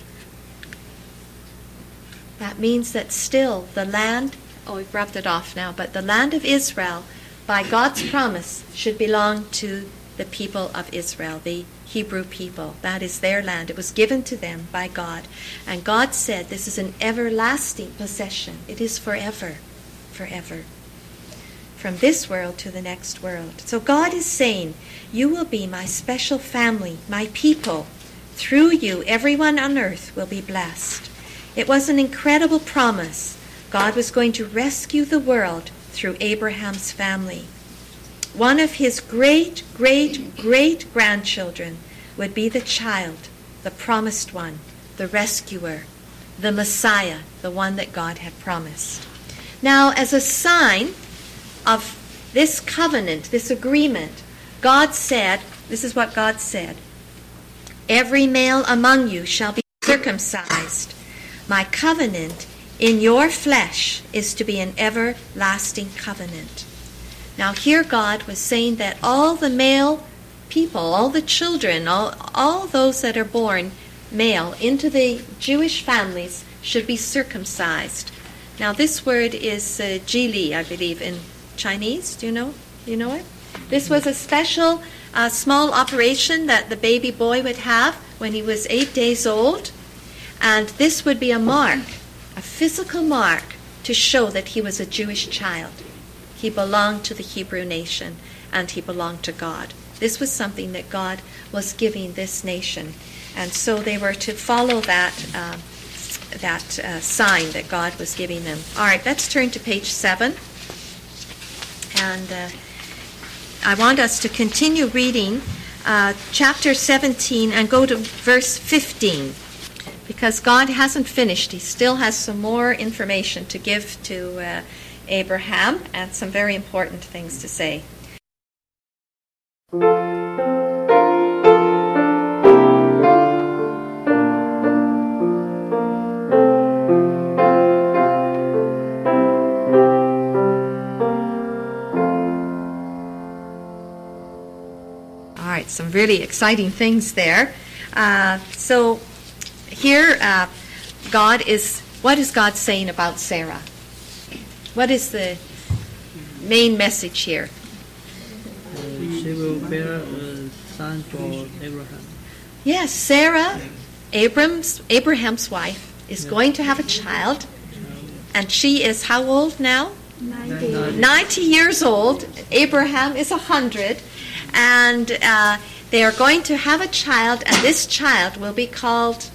S1: That means that still the land, oh, we've rubbed it off now, but the land of Israel, by God's promise, should belong to the people of Israel, the Hebrew people. That is their land. It was given to them by God. And God said this is an everlasting possession. It is forever, forever. From this world to the next world. So God is saying, you will be my special family, my people. Through you, everyone on earth will be blessed. It was an incredible promise. God was going to rescue the world through Abraham's family. One of his great, great, great grandchildren would be the child, the promised one, the rescuer, the Messiah, the one that God had promised. Now, as a sign of this covenant, this agreement, God said, this is what God said, every male among you shall be circumcised. My covenant in your flesh is to be an everlasting covenant. Now here God was saying that all the male people, all the children, all, all those that are born male into the Jewish families should be circumcised. Now this word is uh, jili, I believe, in Chinese. Do you know? You know it? This was a special uh, small operation that the baby boy would have when he was eight days old. And this would be a mark, a physical mark, to show that he was a Jewish child. He belonged to the Hebrew nation, and he belonged to God. This was something that God was giving this nation. And so they were to follow that uh, that uh, sign that God was giving them. All right, let's turn to page seven. And uh, I want us to continue reading uh, chapter seventeen and go to verse fifteen. Because God hasn't finished. He still has some more information to give to uh, Abraham and some very important things to say. All right, some really exciting things there. Uh, so here, uh, God is, what is God saying about Sarah? What is the main message here?
S4: Uh, she will bear a son for Abraham.
S1: Yes, Sarah, Abram's, Abraham's wife, is going to have a child, and she is how old now?
S2: ninety.
S1: ninety years old. Abraham is one hundred, and uh, they are going to have a child, and this child will be called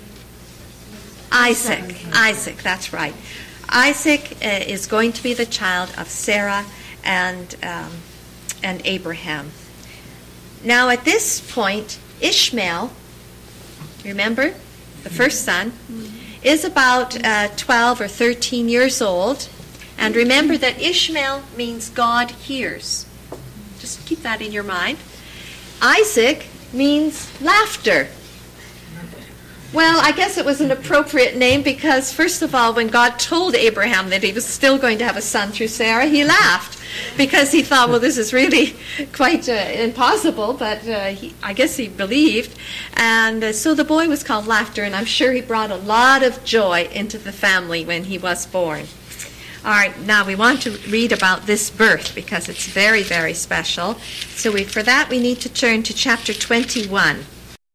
S1: Isaac. Isaac, that's right. Isaac uh, is going to be the child of Sarah and um, and Abraham. Now, at this point, Ishmael, remember, the first son, is about uh, twelve or thirteen years old. And remember that Ishmael means God hears. Just keep that in your mind. Isaac means laughter. Well, I guess it was an appropriate name because, first of all, when God told Abraham that he was still going to have a son through Sarah, he laughed because he thought, well, this is really quite uh, impossible, but uh, he, I guess he believed. And uh, so the boy was called Laughter, and I'm sure he brought a lot of joy into the family when he was born. All right, now we want to read about this birth because it's very, very special. So we, for that, we need to turn to chapter twenty-one.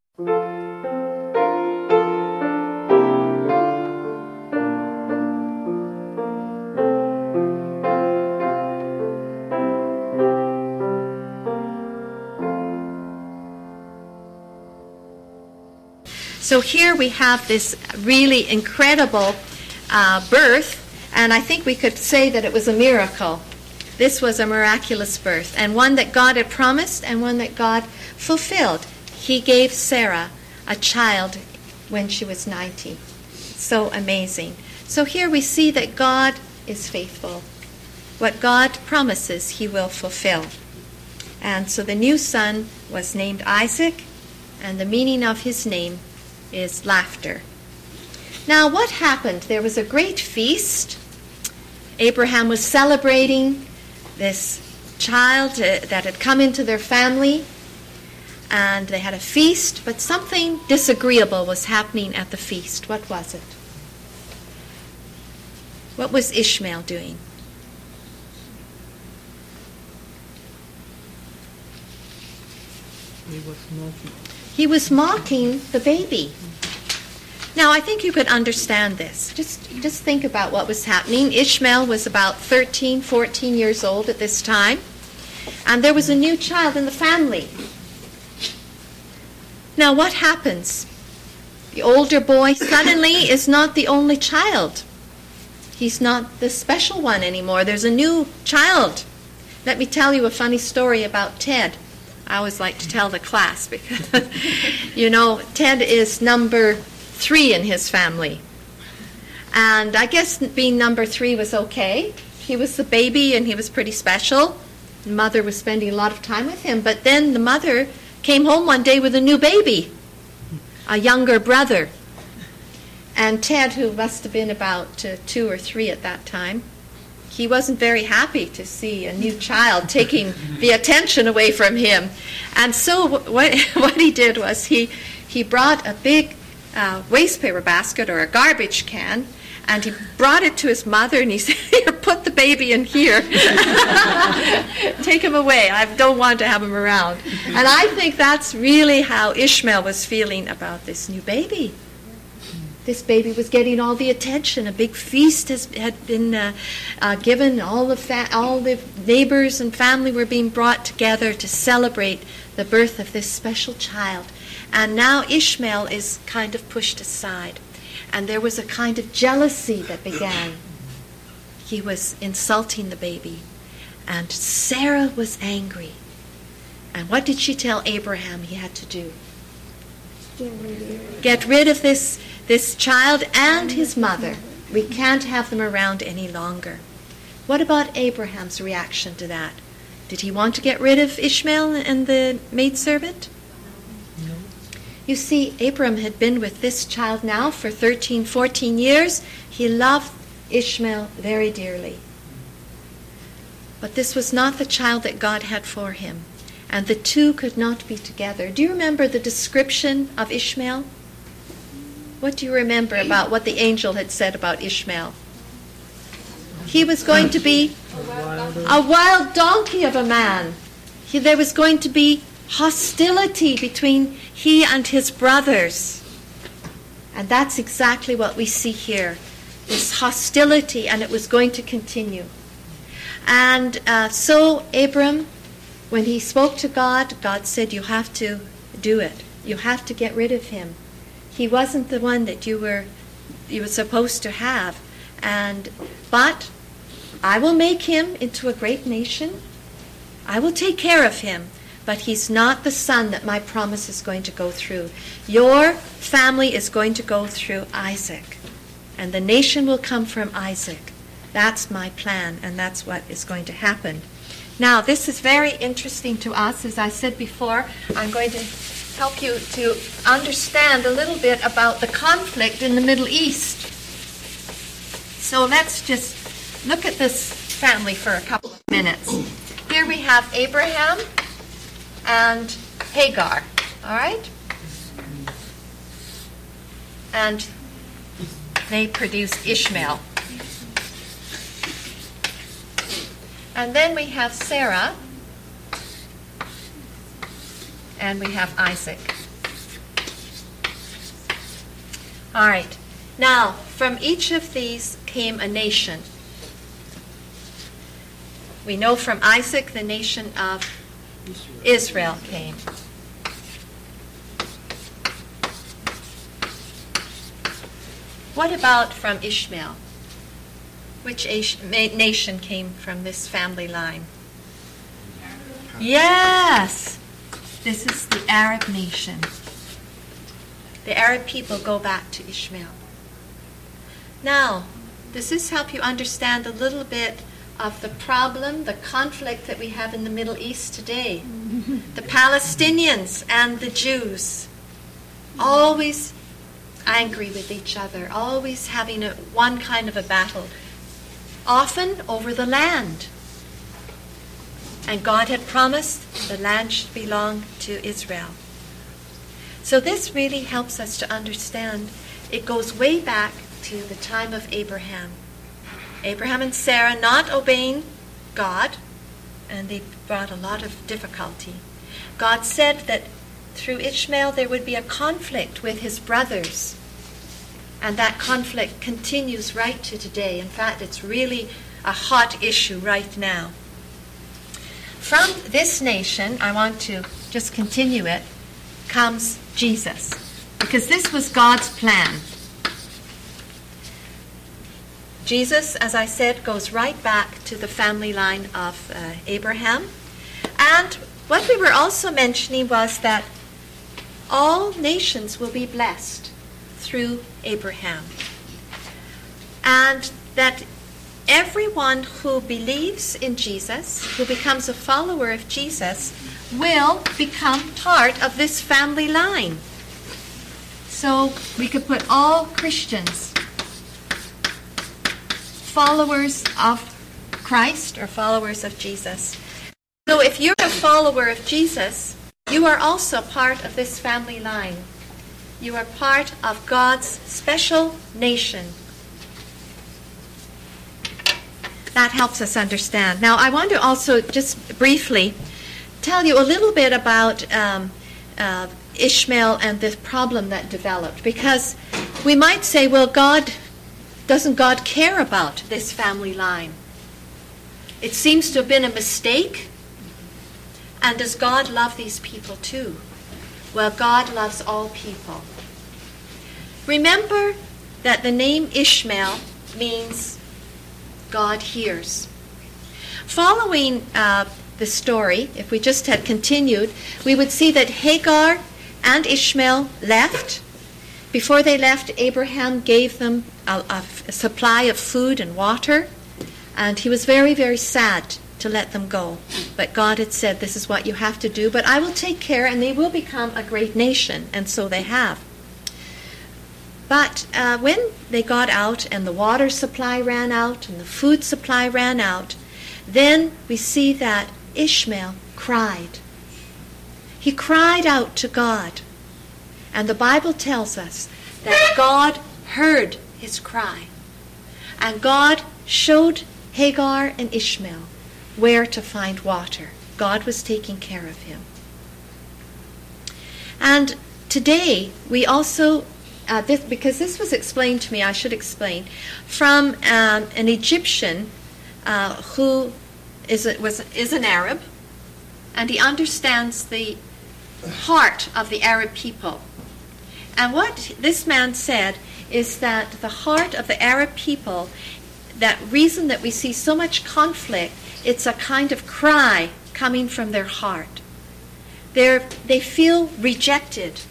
S1: So here we have this really incredible uh, birth, and I think we could say that it was a miracle. This was a miraculous birth, and one that God had promised and one that God fulfilled. He gave Sarah a child when she was ninety. So amazing. So here we see that God is faithful. What God promises, he will fulfill. And so the new son was named Isaac, and the meaning of his name is laughter. Now, what happened? There was a great feast. Abraham was celebrating this child uh, that had come into their family, and they had a feast, but something disagreeable was happening at the feast. What was it? What was Ishmael doing?
S4: He was mocking.
S1: He was mocking the baby. Now, I think you could understand this. Just, just think about what was happening. Ishmael was about thirteen, fourteen years old at this time, and there was a new child in the family. Now, what happens? The older boy suddenly is not the only child. He's not the special one anymore. There's a new child. Let me tell you a funny story about Ted. I always like to tell the class because, you know, Ted is number three in his family. And I guess being number three was okay. He was the baby and he was pretty special. The mother was spending a lot of time with him. But then the mother came home one day with a new baby, a younger brother. And Ted, who must have been about uh, two or three at that time, he wasn't very happy to see a new child taking the attention away from him. And so what, what he did was he, he brought a big uh, waste paper basket or a garbage can, and he brought it to his mother, and he said, here, put the baby in here. Take him away. I don't want to have him around. And I think that's really how Ishmael was feeling about this new baby. This baby was getting all the attention. A big feast has, had been uh, uh, given. All the fa- all the neighbors and family were being brought together to celebrate the birth of this special child. And now Ishmael is kind of pushed aside. And there was a kind of jealousy that began. He was insulting the baby. And Sarah was angry. And what did she tell Abraham he had to do? Get rid of this this child and his mother. We can't have them around any longer. What about Abraham's reaction to that? Did he want to get rid of Ishmael and the maidservant?
S4: No.
S1: You see, Abraham had been with this child now for thirteen, fourteen years. He loved Ishmael very dearly. But this was not the child that God had for him. And the two could not be together. Do you remember the description of Ishmael? What do you remember about what the angel had said about Ishmael? He was going to be a wild donkey of a man. He, there was going to be hostility between he and his brothers. And that's exactly what we see here, this hostility, and it was going to continue. And uh, so Abram, when he spoke to God, God said, you have to do it. You have to get rid of him. He wasn't the one that you were you were supposed to have. And but I will make him into a great nation. I will take care of him. But he's not the son that my promise is going to go through. Your family is going to go through Isaac. And the nation will come from Isaac. That's my plan, and that's what is going to happen. Now, this is very interesting to us. As I said before, I'm going to help you to understand a little bit about the conflict in the Middle East. So let's just look at this family for a couple of minutes. Here we have Abraham and Hagar, all right? And they produced Ishmael. And then we have Sarah, and we have Isaac. All right. Now, from each of these came a nation. We know from Isaac the nation of Israel came. What about from Ishmael? Which nation came from this family line? Yes! This is the Arab nation. The Arab people go back to Ishmael. Now, does this help you understand a little bit of the problem, the conflict that we have in the Middle East today? The Palestinians and the Jews, always angry with each other, always having a, one kind of a battle, often over the land. And God had promised the land should belong to Israel. So this really helps us to understand. It goes way back to the time of Abraham. Abraham and Sarah not obeying God, and they brought a lot of difficulty. God said that through Ishmael there would be a conflict with his brothers. And that conflict continues right to today. In fact, it's really a hot issue right now. From this nation, I want to just continue it, comes Jesus. Because this was God's plan. Jesus, as I said, goes right back to the family line of uh, Abraham. And what we were also mentioning was that all nations will be blessed through Abraham. And that everyone who believes in Jesus, who becomes a follower of Jesus, will become part of this family line. So we could put all Christians, followers of Christ or followers of Jesus. So if you're a follower of Jesus, you are also part of this family line. You are part of God's special nation. That helps us understand. Now, I want to also just briefly tell you a little bit about um, uh, Ishmael and this problem that developed. Because we might say, well, God, doesn't God care about this family line? It seems to have been a mistake. And does God love these people too? Well, God loves all people. Remember that the name Ishmael means God hears. Following uh, the story, if we just had continued, we would see that Hagar and Ishmael left. Before they left, Abraham gave them a, a, a supply of food and water, and he was very, very sad to let them go. But God had said, this is what you have to do, but I will take care, and they will become a great nation, and so they have. But uh, when they got out and the water supply ran out and the food supply ran out, then we see that Ishmael cried. He cried out to God. And the Bible tells us that God heard his cry. And God showed Hagar and Ishmael where to find water. God was taking care of him. And today we also uh, this, because this was explained to me, I should explain, from um, an Egyptian uh, who is a, was is an Arab, and he understands the heart of the Arab people. And what this man said is that the heart of the Arab people, that reason that we see so much conflict, it's a kind of cry coming from their heart. They're, they feel rejected.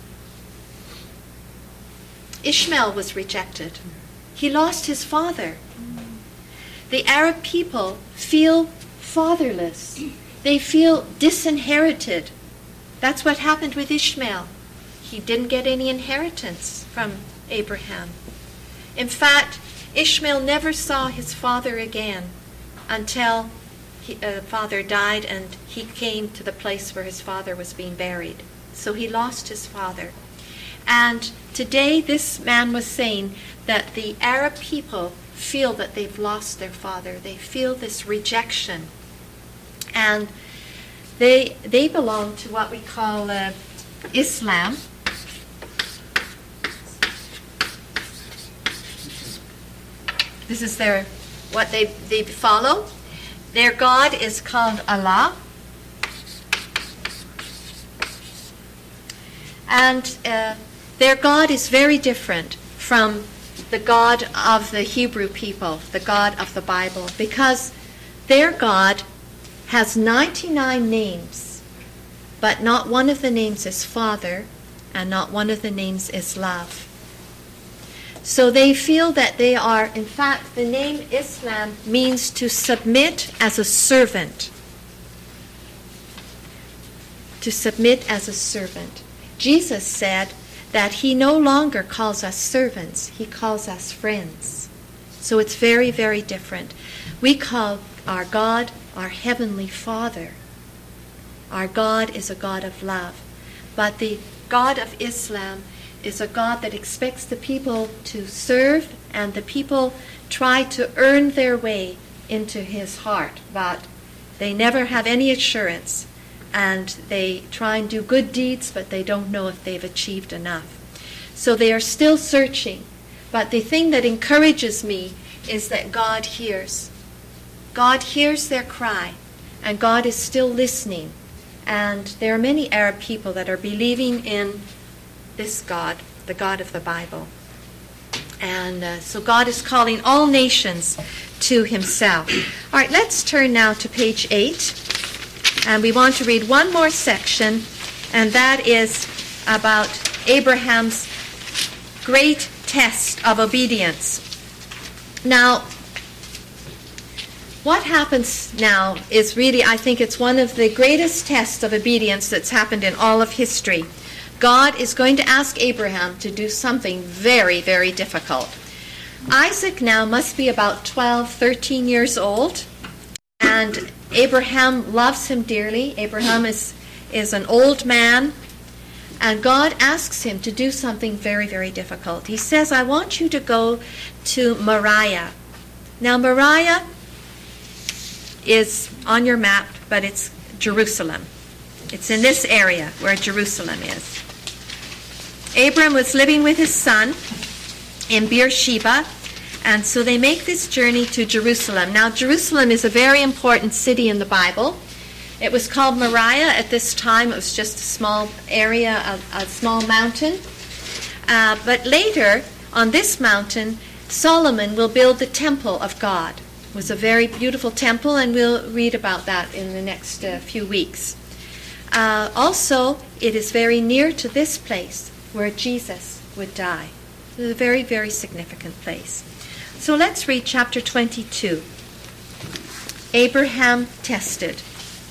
S1: Ishmael was rejected. He lost his father. The Arab people feel fatherless. They feel disinherited. That's what happened with Ishmael. He didn't get any inheritance from Abraham. In fact, Ishmael never saw his father again until his uh, father died and he came to the place where his father was being buried. So he lost his father. And today this man was saying that the Arab people feel that they've lost their father. They feel this rejection. And they, they belong to what we call uh, Islam. This is their what they, they follow. Their God is called Allah. And uh, their God is very different from the God of the Hebrew people, the God of the Bible, because their God has ninety-nine names, but not one of the names is Father, and not one of the names is Love. So they feel that they are, in fact, the name Islam means to submit as a servant. To submit as a servant. Jesus said that he no longer calls us servants, he calls us friends. So it's very, very different. We call our God our Heavenly Father. Our God is a God of love. But the God of Islam is a God that expects the people to serve, and the people try to earn their way into his heart, but they never have any assurance, and they try and do good deeds, but they don't know if they've achieved enough. So they are still searching. But the thing that encourages me is that God hears. God hears their cry, and God is still listening. And there are many Arab people that are believing in this God, the God of the Bible. And uh, so God is calling all nations to himself. All right, let's turn now to page eight. And we want to read one more section, and that is about Abraham's great test of obedience. Now, what happens now is really, I think it's one of the greatest tests of obedience that's happened in all of history. God is going to ask Abraham to do something very, very difficult. Isaac now must be about twelve, thirteen years old, and Abraham loves him dearly. Abraham is, is an old man, and God asks him to do something very, very difficult. He says, I want you to go to Moriah. Now, Moriah is on your map, but it's Jerusalem. It's in this area where Jerusalem is. Abram was living with his son in Beersheba, and so they make this journey to Jerusalem. Now, Jerusalem is a very important city in the Bible. It was called Moriah at this time. It was just a small area, a, a small mountain. Uh, but later, on this mountain, Solomon will build the temple of God. It was a very beautiful temple, and we'll read about that in the next uh, few weeks. Uh, also, it is very near to this place where Jesus would die. It's a very, very significant place. So let's read chapter twenty-two. Abraham tested.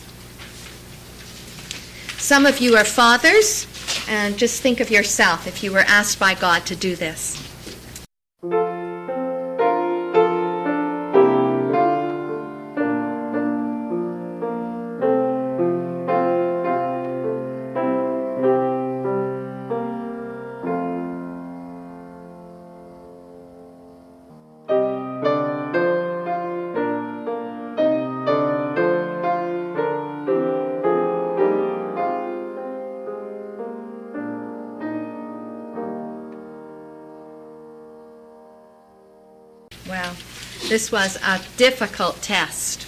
S1: Some of you are fathers, and just think of yourself if you were asked by God to do this. This was a difficult test.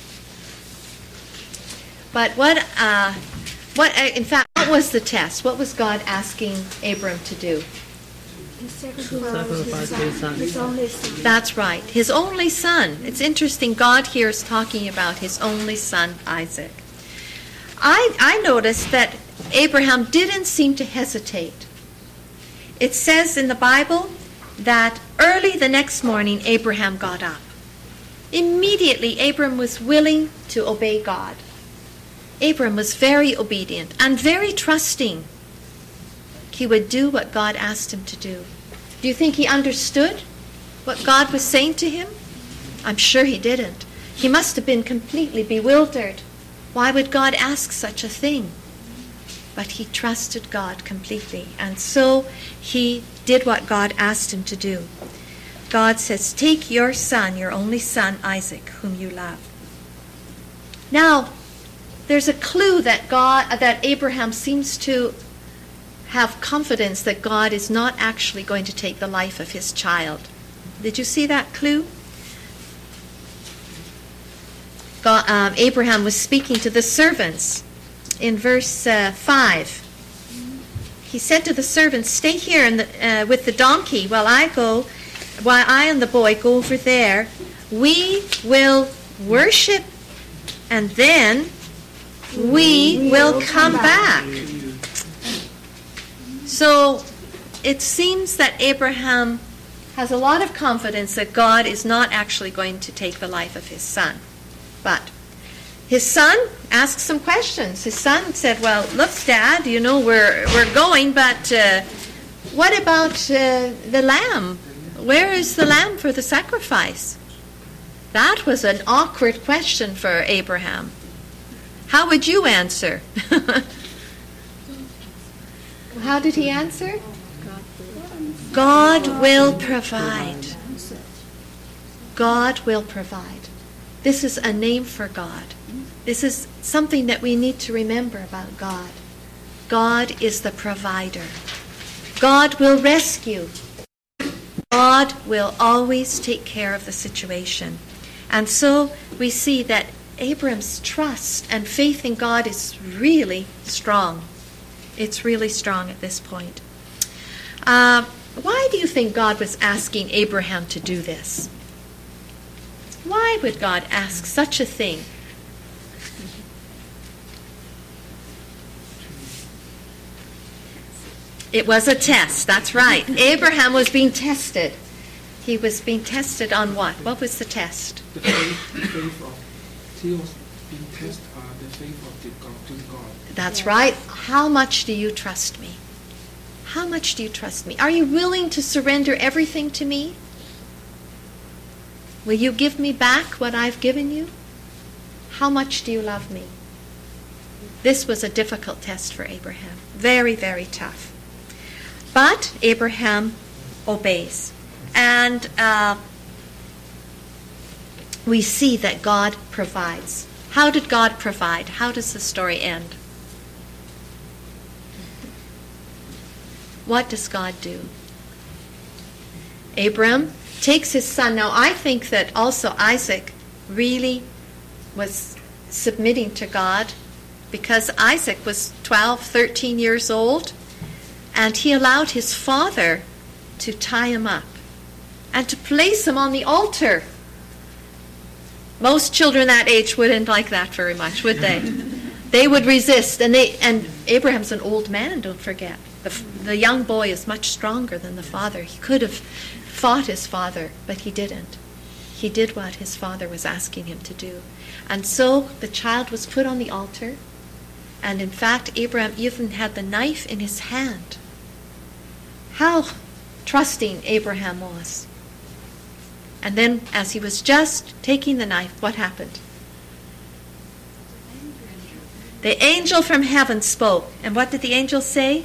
S1: But what, uh, what, uh, in fact, what was the test? What was God asking Abram to do?
S4: Sacrifice his son.
S2: His only son.
S1: That's right, his only son. It's interesting, God here is talking about his only son, Isaac. I, I noticed that Abraham didn't seem to hesitate. It says in the Bible that early the next morning, Abraham got up. Immediately, Abram was willing to obey God. Abram was very obedient and very trusting. He would do what God asked him to do. Do you think he understood what God was saying to him? I'm sure he didn't. He must have been completely bewildered. Why would God ask such a thing? But he trusted God completely, and so he did what God asked him to do. God says, take your son, your only son, Isaac, whom you love. Now, there's a clue that God, that Abraham seems to have confidence that God is not actually going to take the life of his child. Did you see that clue? God, um, Abraham was speaking to the servants in verse uh, five. He said to the servants, stay here in the, uh, with the donkey while I go, while I and the boy go over there. We will worship, and then we, we will, will come, come back. back. So it seems that Abraham has a lot of confidence that God is not actually going to take the life of his son. But his son asked some questions. His son said, well, look, Dad, you know, we're, we're going, but uh, what about uh, the lamb? Where is the lamb for the sacrifice? That was an awkward question for Abraham. How would you answer? How did he answer? God will provide. God will provide. This is a name for God. This is something that we need to remember about God. God is the provider. God will rescue. God will always take care of the situation. And so we see that Abram's trust and faith in God is really strong. It's really strong at this point. Uh, why do you think God was asking Abraham to do this? Why would God ask such a thing? It was a test, that's right. Abraham was being tested. He was being tested on what? What was the test?
S6: The faith, the faith of, he was being tested uh, the faith of the God, to God.
S1: That's right. How much do you trust me? How much do you trust me? Are you willing to surrender everything to me? Will you give me back what I've given you? How much do you love me? This was a difficult test for Abraham. Very, very tough. But Abraham obeys. And uh, we see that God provides. How did God provide? How does the story end? What does God do? Abram takes his son. Now, I think that also Isaac really was submitting to God, because Isaac was twelve, thirteen years old, and he allowed his father to tie him up and to place him on the altar. Most children that age wouldn't like that very much, would they? They would resist, and they and Abraham's an old man, don't forget. The, the young boy is much stronger than the father. He could have fought his father, but he didn't. He did what his father was asking him to do. And so the child was put on the altar, and in fact, Abraham even had the knife in his hand. How trusting Abraham was. And then, as he was just taking the knife, what happened? The angel from heaven spoke. And what did the angel say?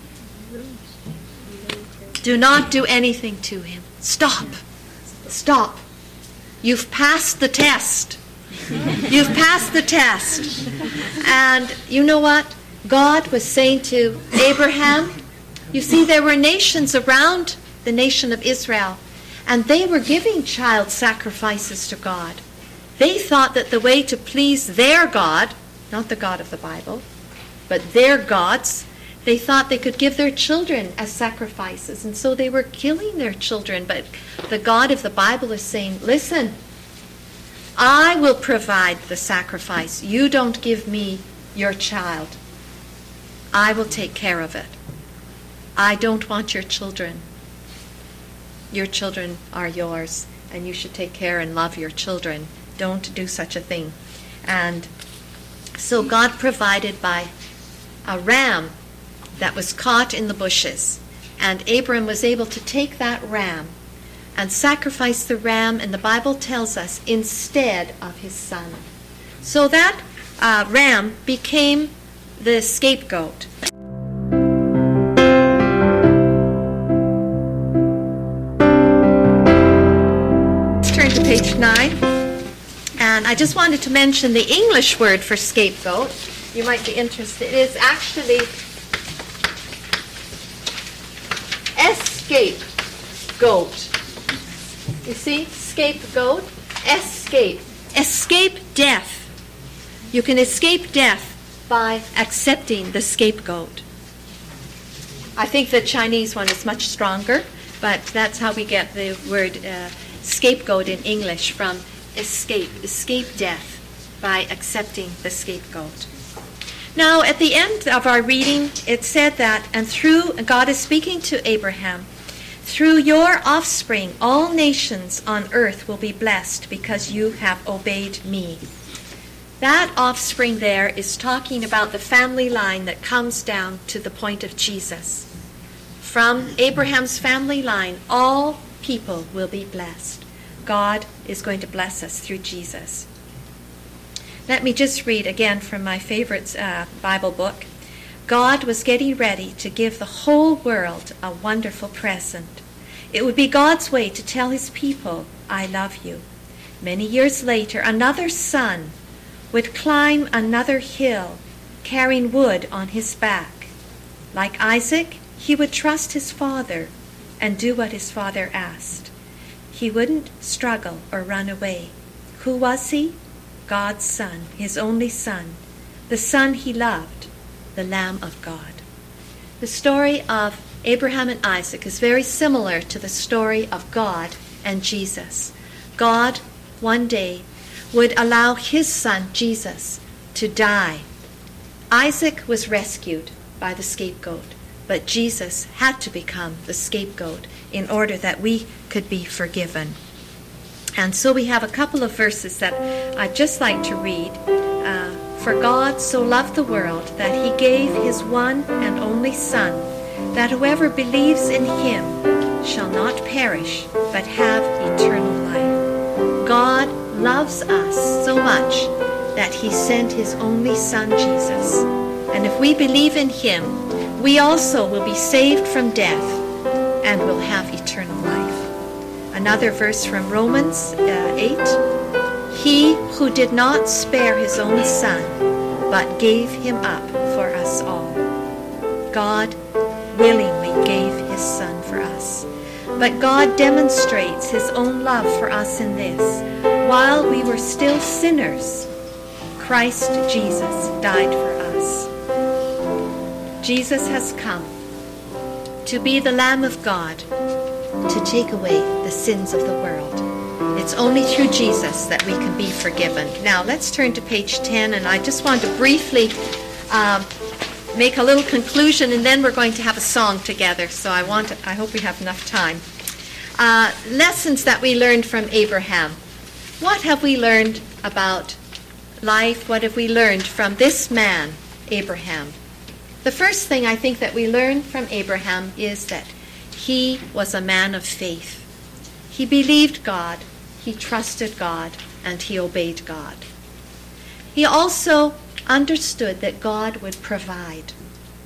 S1: Do not do anything to him. Stop. Stop. You've passed the test. You've passed the test. And you know what? God was saying to Abraham, you see, there were nations around the nation of Israel, And they were giving child sacrifices to God. They thought that the way to please their God, not the God of the Bible, but their gods, they thought they could give their children as sacrifices. And so they were killing their children. But the God of the Bible is saying, listen, I will provide the sacrifice. You don't give me your child. I will take care of it. I don't want your children. Your children are yours, and you should take care and love your children. Don't do such a thing. And so God provided by a ram that was caught in the bushes. And Abram was able to take that ram and sacrifice the ram, and the Bible tells us, instead of his son. So that uh, ram became the scapegoat. Let's turn to page nine. And I just wanted to mention the English word for scapegoat. You might be interested. It is actually escapegoat. You see, scapegoat, escape. Escape death. You can escape death by accepting the scapegoat. I think the Chinese one is much stronger, but that's how we get the word uh, scapegoat in English, from escape, escape death by accepting the scapegoat. Now, at the end of our reading, it said that, and through, God is speaking to Abraham, through your offspring, all nations on earth will be blessed because you have obeyed me. That offspring there is talking about the family line that comes down to the point of Jesus. From Abraham's family line, all people will be blessed. God is going to bless us through Jesus. Let me just read again from my favorite uh, Bible book. God was getting ready to give the whole world a wonderful present. It would be God's way to tell his people, I love you. Many years later, another son would climb another hill, carrying wood on his back. Like Isaac, he would trust his father and do what his father asked. He wouldn't struggle or run away. Who was he? God's son, his only son, the son he loved, the Lamb of God. The story of Abraham and Isaac is very similar to the story of God and Jesus. God, one day, would allow his son, Jesus, to die. Isaac was rescued by the scapegoat, but Jesus had to become the scapegoat in order that we could be forgiven. And so we have a couple of verses that I'd just like to read. Uh, For God so loved the world that he gave his one and only Son, that whoever believes in him shall not perish, but have eternal life. God loves us so much that he sent his only Son, Jesus. And if we believe in him, we also will be saved from death and will have eternal life. Another verse from Romans uh, eight. He who did not spare his own Son, but gave him up for us all. God willingly gave his Son for us. But God demonstrates his own love for us in this. While we were still sinners, Christ Jesus died for us. Jesus has come to be the Lamb of God, to take away the sins of the world. It's only through Jesus that we can be forgiven. Now, let's turn to page ten, and I just want to briefly um, make a little conclusion, and then we're going to have a song together. So I want to, I hope we have enough time. Uh, lessons that we learned from Abraham. What have we learned about life? What have we learned from this man, Abraham? The first thing I think that we learn from Abraham is that he was a man of faith. He believed God, he trusted God, and he obeyed God. He also understood that God would provide.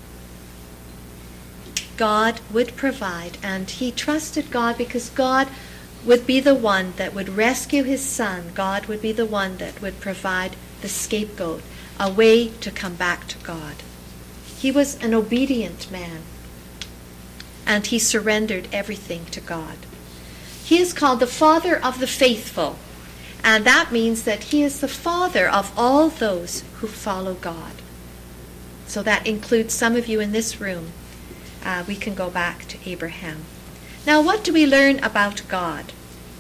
S1: God would provide, and he trusted God because God would be the one that would rescue his son. God would be the one that would provide the scapegoat, a way to come back to God. He was an obedient man, and he surrendered everything to God. He is called the Father of the faithful. And that means that he is the father of all those who follow God. So that includes some of you in this room. Uh, we can go back to Abraham. Now, what do we learn about God?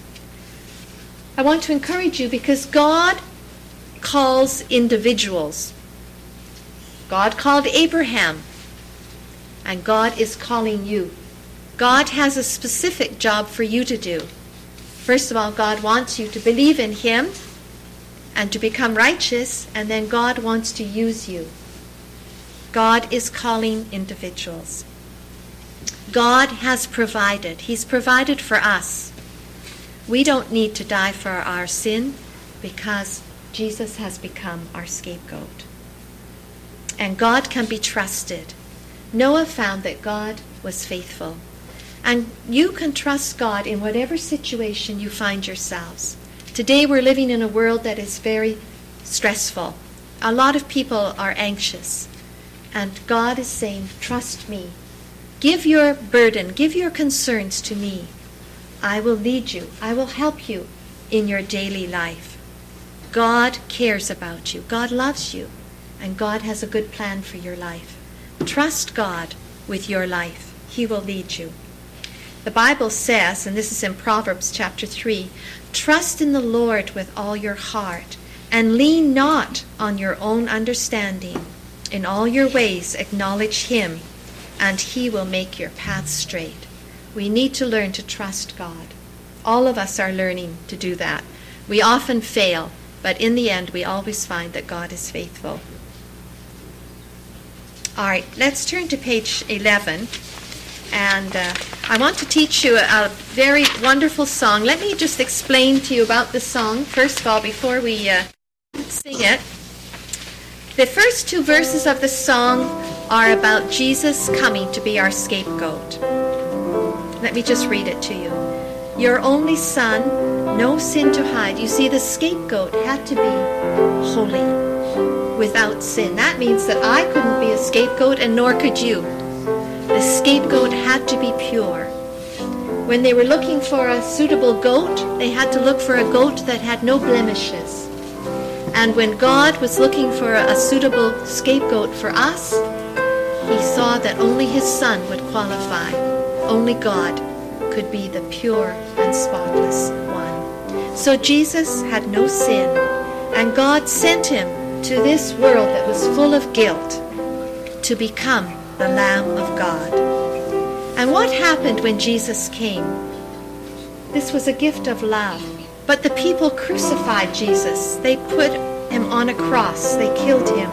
S1: I want to encourage you because God calls individuals. God called Abraham, and God is calling you. God has a specific job for you to do. First of all, God wants you to believe in him and to become righteous, and then God wants to use you. God is calling individuals. God has provided. He's provided for us. We don't need to die for our sin because Jesus has become our scapegoat. And God can be trusted. Noah found that God was faithful. And you can trust God in whatever situation you find yourselves. Today we're living in a world that is very stressful. A lot of people are anxious. And God is saying, trust me. Give your burden, give your concerns to me. I will lead you. I will help you in your daily life. God cares about you. God loves you. And God has a good plan for your life. Trust God with your life. He will lead you. The Bible says, and this is in Proverbs chapter three, trust in the Lord with all your heart, and lean not on your own understanding. In all your ways acknowledge him, and he will make your paths straight. We need to learn to trust God. All of us are learning to do that. We often fail, but in the end we always find that God is faithful. All right, let's turn to page eleven. And uh, I want to teach you a, a very wonderful song. Let me just explain to you about the song, first of all, before we uh, sing it. The first two verses of the song are about Jesus coming to be our scapegoat. Let me just read it to you. Your only son, no sin to hide. You see, the scapegoat had to be holy, without sin. That means that I couldn't be a scapegoat, and nor could you. The scapegoat had to be pure. When they were looking for a suitable goat, they had to look for a goat that had no blemishes. And when God was looking for a suitable scapegoat for us, he saw that only his son would qualify. Only God could be the pure and spotless one. So Jesus had no sin, and God sent him to this world that was full of guilt to become the Lamb of God. And what happened when Jesus came? This was a gift of love. But the people crucified Jesus. They put him on a cross. They killed him.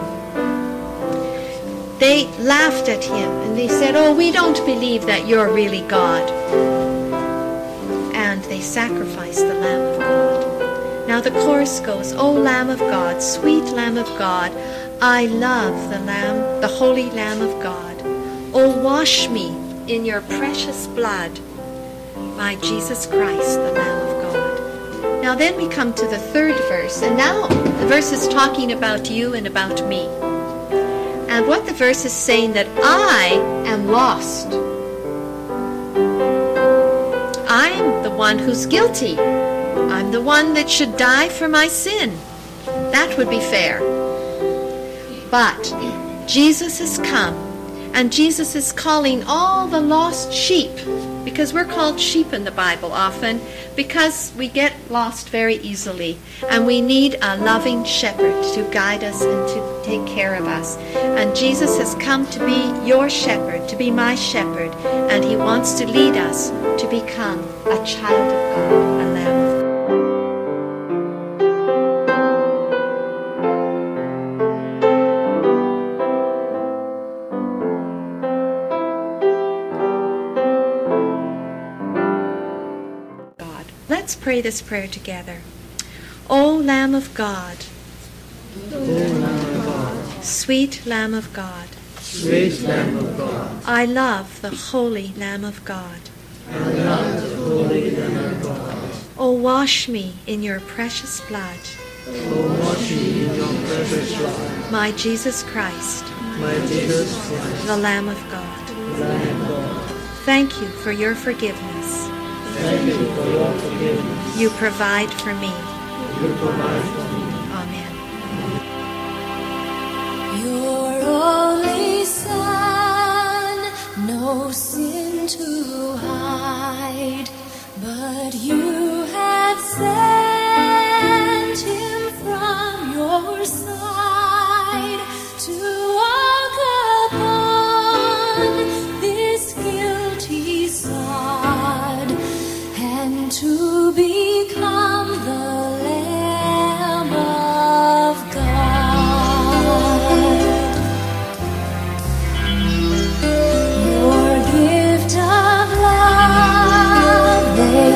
S1: They laughed at him and they said, oh, we don't believe that you're really God. And they sacrificed the Lamb of God. Now the chorus goes, O Lamb of God, sweet Lamb of God, I love the Lamb, the Holy Lamb of God. Oh, wash me in your precious blood, my Jesus Christ, the Lamb of God. Now then we come to the third verse, and now the verse is talking about you and about me. And what the verse is saying, that I am lost. I'm the one who's guilty. I'm the one that should die for my sin. That would be fair. But Jesus has come, and Jesus is calling all the lost sheep, because we're called sheep in the Bible often, because we get lost very easily, and we need a loving shepherd to guide us and to take care of us. And Jesus has come to be your shepherd, to be my shepherd, and he wants to lead us to become a child of God, a lamb of God. Let's pray this prayer together. O Lamb of God,
S4: O Lamb of God,
S1: sweet Lamb of God,
S4: sweet Lamb of God,
S1: I love the Holy Lamb of God.
S4: I love the Holy Lamb of God.
S1: O wash me in your precious blood,
S4: O wash me in your precious blood,
S1: my Jesus Christ,
S4: my Jesus Christ,
S1: the Lamb of God.
S4: Lamb of God.
S1: Thank you for your forgiveness.
S4: Thank you for your forgiveness.
S1: You provide for me.
S4: You provide for me.
S1: Amen.
S7: Your only Son, no sin to hide, but you have sent him from your side to walk upon this guilty sod and to become the Lamb of God. Your gift of love they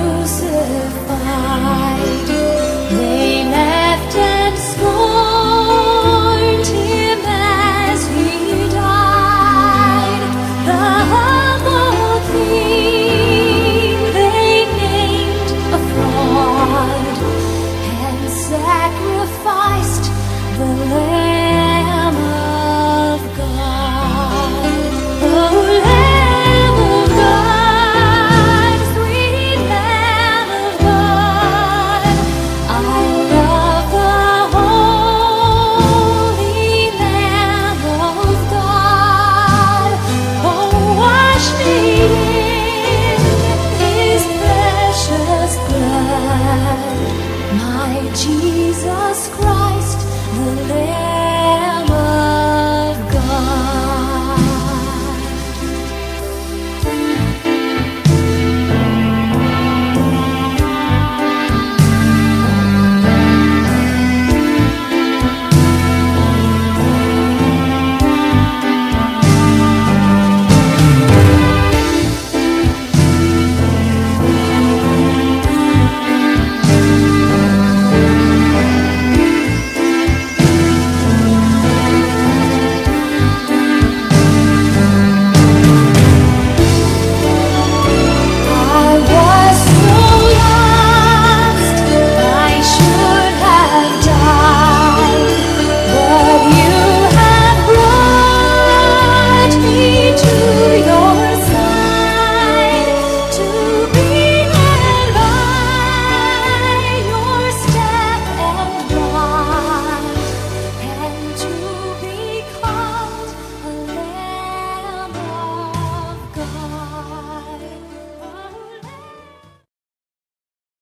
S7: crucified. They left and scorned him as he died. The humble King they named a fraud and sacrificed the